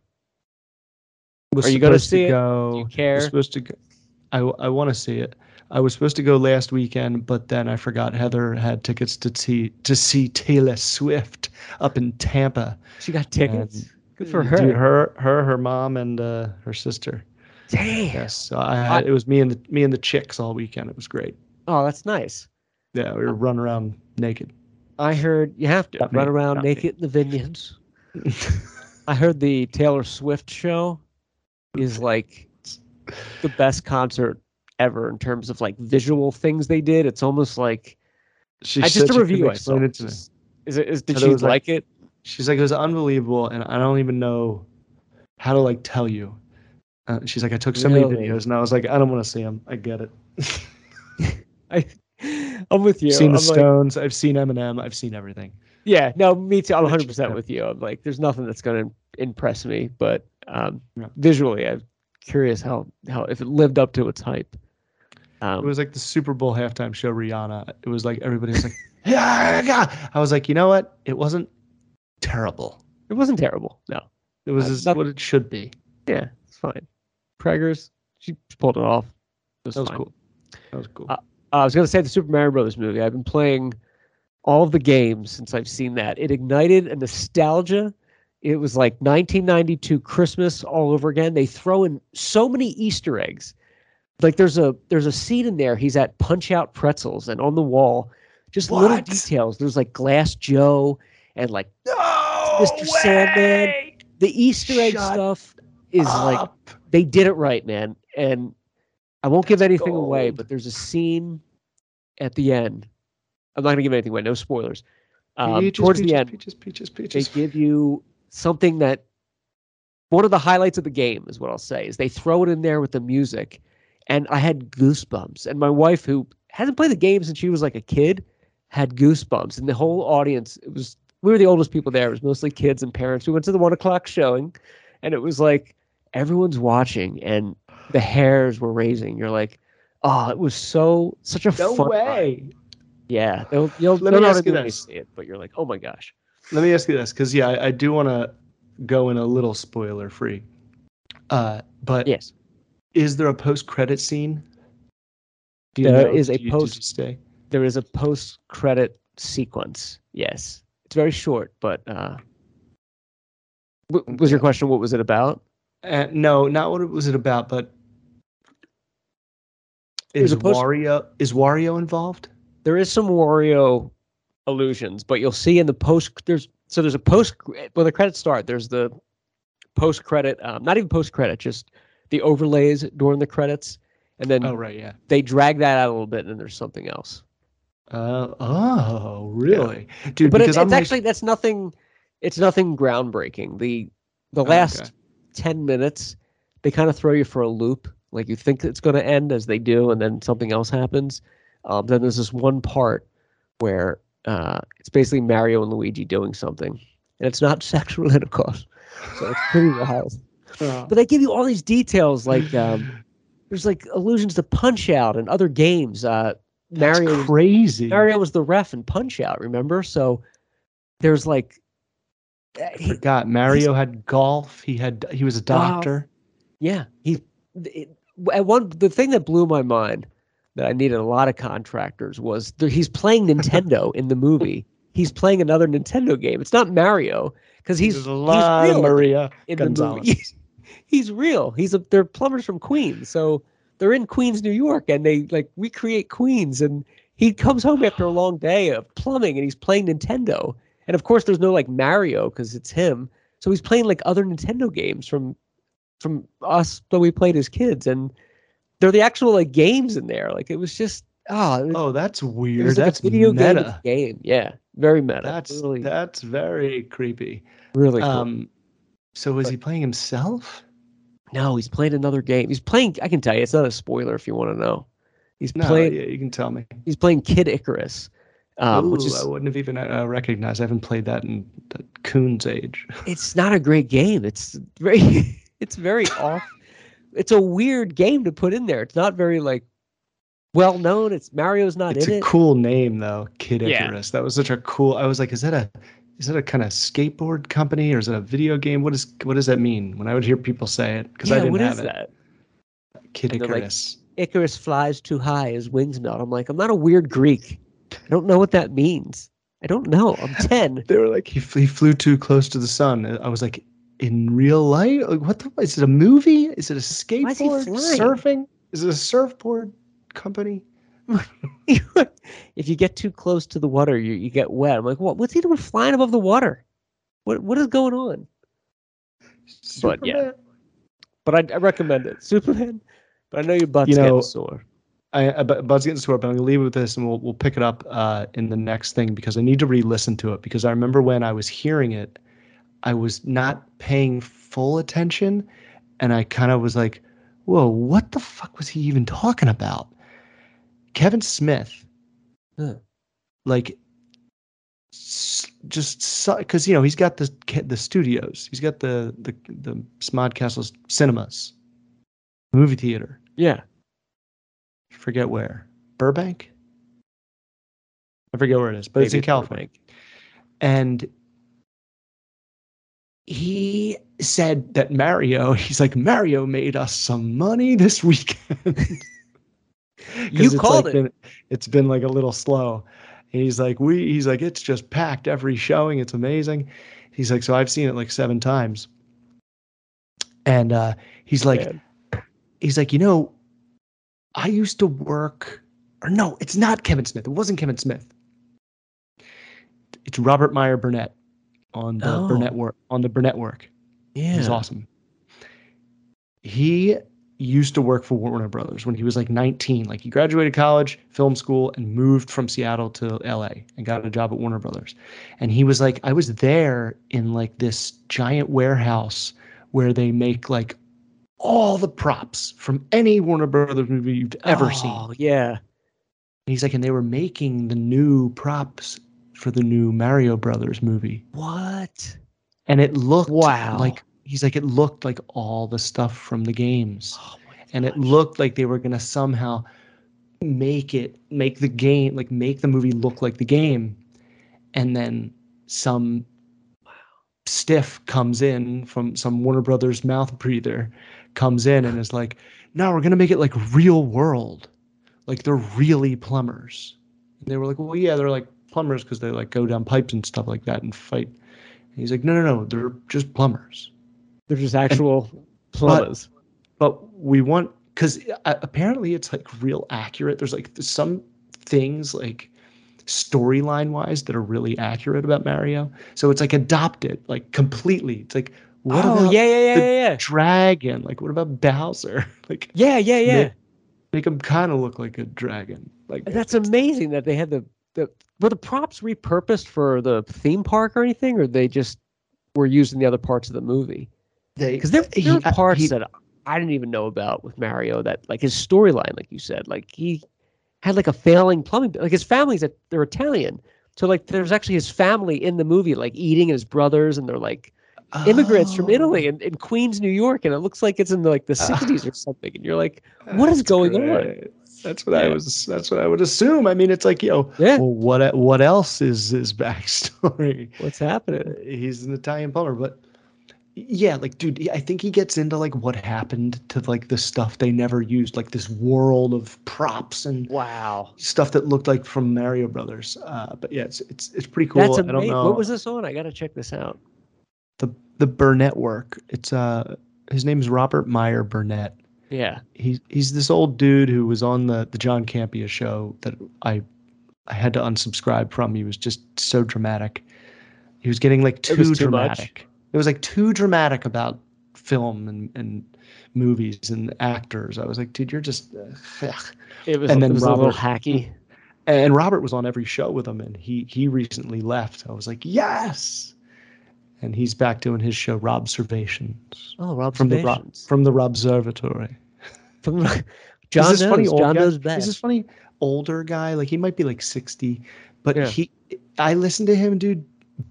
Was Are you gonna supposed see it? go, Do you care? Was supposed to go. I I want to see it. I was supposed to go last weekend, but then I forgot Heather had tickets to see to see Taylor Swift up in Tampa. She got tickets. And- Good for her. Dude, her, her, her mom, and uh, her sister. Damn. Yes, so I had, it was me and the me and the chicks all weekend. It was great. Oh, that's nice. Yeah, we were running around naked. I heard you have to Not run me, around not me. naked in the vineyards. I heard the Taylor Swift show is like the best concert ever in terms of like visual things they did. It's almost like She I said just a she couldn't review I saw. explain it to me. Is it is did Said it she was like, like- it? She's like, it was unbelievable, and I don't even know how to like tell you. Uh, she's like, I took so many Really? videos, and I was like, I don't want to see them. I get it. I I'm with you. I've seen the I'm like, Stones. I've seen Eminem. I've seen everything. yeah, no, me too. I'm one Which- hundred percent with you. I'm like, there's nothing that's going to impress me, but um, Yeah. visually, I'm curious how how if it lived up to its hype. Um, It was like the Super Bowl halftime show, Rihanna. It was like everybody was like, yeah, yeah. I was like, you know what? It wasn't terrible. it wasn't terrible. No, It was Uh, just not- what it should be. yeah, it's fine. Preggers, she pulled it off. It was, That was fine. cool. That was cool. Uh, I was going to say the Super Mario Brothers movie. I've been playing all of the games since I've seen that. It ignited a nostalgia. It was like nineteen ninety-two Christmas all over again. They throw in so many Easter eggs. Like there's a there's a scene in there. He's at Punch Out Pretzels, and on the wall, just little What? details. There's like Glass Joe and like no Mister Sandman. The Easter egg Shut stuff is like up. they did it right, man. And I won't give That's anything away, gold. but there's a scene at the end. I'm not gonna give anything away. No spoilers. Um, Peaches, towards peaches, the end, Peaches, peaches, they peaches. give you something that one of the highlights of the game is what I'll say is they throw it in there with the music, and I had goosebumps. And my wife, who hasn't played the game since she was like a kid, had goosebumps. And the whole audience, it was we were the oldest people there. It was mostly kids and parents. We went to the one o'clock showing, and it was like everyone's watching, and the hairs were raising. You're like, oh, it was so such a No fun ride. way. Yeah, they'll you'll, Let you'll me know ask what I you mean when you this. see it, but you're like, oh my gosh. Let me ask you this, because yeah, I, I do want to go in a little spoiler free. Uh, but Yes, is there a post credit scene? Do There know? is a Do you- post- Did you stay? there is a post credit sequence. Yes, it's very short, but uh, w- was your Okay. question what was it about? Uh, no, not what it was it about, but There's is a post- Wario is Wario involved? There is some Wario illusions, but you'll see in the post there's so there's a post when the credits start. There's the post credit, um, not even post credit, just the overlays during the credits, and then Oh right, yeah. they drag that out a little bit, and then there's something else. Uh, oh, really, dude? But because it's, I'm it's like- actually that's nothing. It's nothing groundbreaking. The the Oh, last okay. ten minutes, they kind of throw you for a loop. Like you think it's going to end as they do, and then something else happens. Um, then there's this one part where uh, it's basically Mario and Luigi doing something, and it's not sexual intercourse, so it's pretty wild. But they give you all these details, like um, there's like allusions to Punch Out and other games. Uh, That's Mario, crazy. Mario was the ref in Punch Out, remember? So there's like, I forgot. Mario had golf. He had he was a doctor. yeah, he it, at one the thing that blew my mind that I needed a lot of contractors was there, he's playing Nintendo in the movie. He's playing another Nintendo game. It's not Mario because he's, There's a lot he's of real Maria in the Gonzalez. movie. He's, he's real. He's a they're plumbers from Queens, so they're in Queens, New York, and they like recreate Queens. And he comes home after a long day of plumbing, and he's playing Nintendo. And of course, there's no like Mario because it's him. So he's playing like other Nintendo games from from us that we played as kids, and they're the actual like games in there. Like it was just oh, it was, Oh, that's it weird. was like That's a video game, meta. game. Yeah, very meta. That's really, that's very creepy. really cool. Um, so is he playing himself? No, he's playing another game. He's playing. I can tell you, it's not a spoiler if you want to know. He's No, playing. yeah, you can tell me. He's playing Kid Icarus, um, Ooh, which is I wouldn't have even uh, recognized. I haven't played that in the Coon's age. it's not a great game. It's very it's very off. It's a weird game to put in there. It's not very like well known. It's Mario's not It's in a it. cool name though, Kid Yeah. Icarus. That was such a cool. I was like, is that a is that a kind of skateboard company or is it a video game? What is what does that mean? When I would hear people say it, because yeah, I didn't what have is it. that? Kid And they're like- Icarus. Icarus flies too high, his wings melt. I'm like, I'm not a weird Greek. I don't know what that means. I don't know. I'm ten. They were like, he, he flew too close to the sun. I was like, in real life? Like, what the? Is it a movie? Is it a Why is he skateboard? flying? Surfing? Is it a surfboard company? If you get too close to the water, you, you get wet. I'm like, what? What's he doing flying above the water? What What is going on? But, yeah. Superman? But I, I recommend it, Superman. But I know your butt's You know, getting sore. I, I but Bud's getting sore, but I'm gonna leave it with this, and we'll we'll pick it up uh, in the next thing because I need to re-listen to it because I remember when I was hearing it, I was not paying full attention, and I kind of was like, "Whoa, what the fuck was he even talking about?" Kevin Smith, Huh. like, s- just because you know he's got the the studios, he's got the the the Smodcastle Cinemas, movie theater. Yeah. Forget where. Burbank? I forget where it is, but it's Maybe in California. Burbank. And he said that Mario, he's like, Mario made us some money this weekend. 'Cause You it's called like it. Been, it's been like a little slow. And he's like, we, he's like, it's just packed every showing. It's amazing. He's like, so I've seen it like seven times. And uh, he's like, Man. he's like, you know, I used to work, or no, it's not Kevin Smith. It wasn't Kevin Smith. It's Robert Meyer Burnett on the Oh. Burnett work on the Burnett work. Yeah. He's awesome. He used to work for Warner Brothers when he was like nineteen. Like he graduated college, film school, and moved from Seattle to L A and got a job at Warner Brothers. And he was like, I was there in like this giant warehouse where they make like all the props from any Warner Brothers movie you've ever seen. Oh, yeah. And he's like, and they were making the new props for the new Mario Brothers movie. What? And it looked Wow. like, he's like, it looked like all the stuff from the games. Oh, my And it gosh. looked like they were going to somehow make it, make the game, like make the movie look like the game. And then some stiff comes in from some Warner Brothers mouth breather, comes in and is like, no, we're going to make it like real world. Like they're really plumbers. And they were like, well, yeah, they're like plumbers because they like go down pipes and stuff like that and fight. And he's like, no, no, no, they're just plumbers. They're just actual plumbers. But we want, because apparently it's like real accurate. There's like some things like storyline wise that are really accurate about Mario. So it's like adopted like completely. It's like, what oh, about yeah, yeah, yeah, the yeah, yeah. dragon? Like, what about Bowser? Like, Yeah, yeah, yeah. Make, make him kind of look like a dragon. Like That's amazing that they had the, the were the props repurposed for the theme park or anything, or they just were used in the other parts of the movie? they Because there, there he- are parts he- that I didn't even know about with Mario. That like his storyline, like you said, like he had like a failing plumbing, like his family's that they're Italian, so like there's actually his family in the movie, like eating and his brothers, and they're like immigrants from Oh. Italy in, in Queens, New York, and it looks like it's in like the sixties or something. And you're like, what is That's going on? great. That's what I Yeah. was. That's what I would assume. I mean, it's like, yo, Yeah. well, what what else is his backstory? What's happening? He's an Italian plumber, but yeah, like, dude, I think he gets into like what happened to like the stuff they never used, like this world of props and Wow. stuff that looked like from Mario Brothers. Uh, but yeah, it's it's it's pretty cool. That's I don't amazing. know What was this on? I got to check this out. the the Burnett work. It's uh his name is Robert Meyer Burnett. Yeah. He's he's this old dude who was on the the John Campea show that I I had to unsubscribe from. He was just so dramatic. He was getting like too, was too much. dramatic. It was like too dramatic about film and, and movies and actors. I was like, dude, you're just. Uh, It was, And it then was a little Robert- hacky. and Robert was on every show with him, and he he recently left. I was like, yes. And he's back doing his show, Robservations, Oh, Rob from the Rob, from the Robservatory. From He's John this funny knows. old John guy. knows He's best. this funny older guy. Like he might be like sixty, but Yeah. he. I listened to him, dude.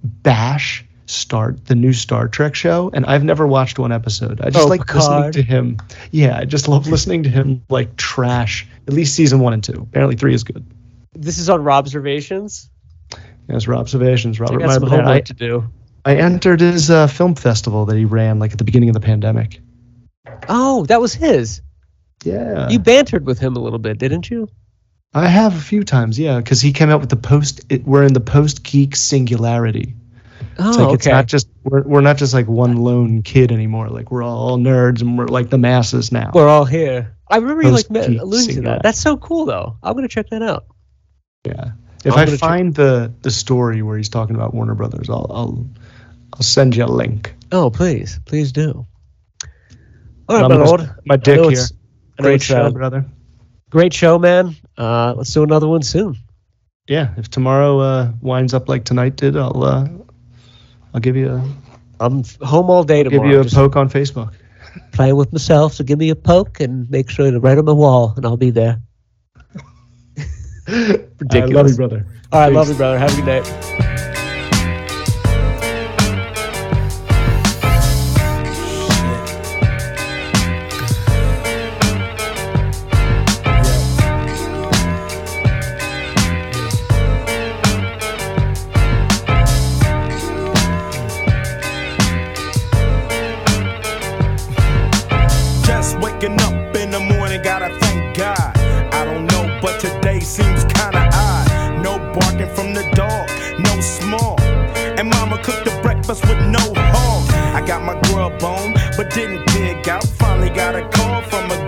Bash start the new Star Trek show, and I've never watched one episode. I just Oh, like Picard. listening to him. Yeah, I just love listening to him like trash. At least season one and two. Apparently three is good. This is on Robservations. Yes, Robservations. I Robert got some Meyer Burnett. homework I, to do. I entered his uh, film festival that he ran like at the beginning of the pandemic. Oh, that was his. Yeah, You bantered with him a little bit, didn't you? I have a few times. Yeah, because he came out with the post. It, we're in the post geek singularity. Oh, It's like it's okay. not just we're we're not just like one lone kid anymore. Like we're all nerds and we're like the masses now. We're all here. I remember you like Post-geek me- alluding to singular. that. That's so cool, though. I'm gonna check that out. Yeah. If I'm I gonna check- find the the story where he's talking about Warner Brothers, I'll I'll I'll send you a link. Oh, please, please do. All I'm right, my gonna lord. stick my I dick know here. it's- I know Great it's, show, uh, brother. Great show, man. Uh, let's do another one soon. Yeah. If tomorrow uh, winds up like tonight did, I'll uh, I'll give you a I'm f- home all day tomorrow. give you a just poke on Facebook. playing with myself, so give me a poke and make sure to write on the wall, and I'll be there. Ridiculous. I love you, brother. All right, Peace. love you, brother. Have a good night. Just waking up in the morning, gotta thank God. I don't know, but today seems kinda odd. No barking from the dog, no small. And mama cooked the breakfast with no hog. I got my grub on, but didn't dig out. Finally got a call from a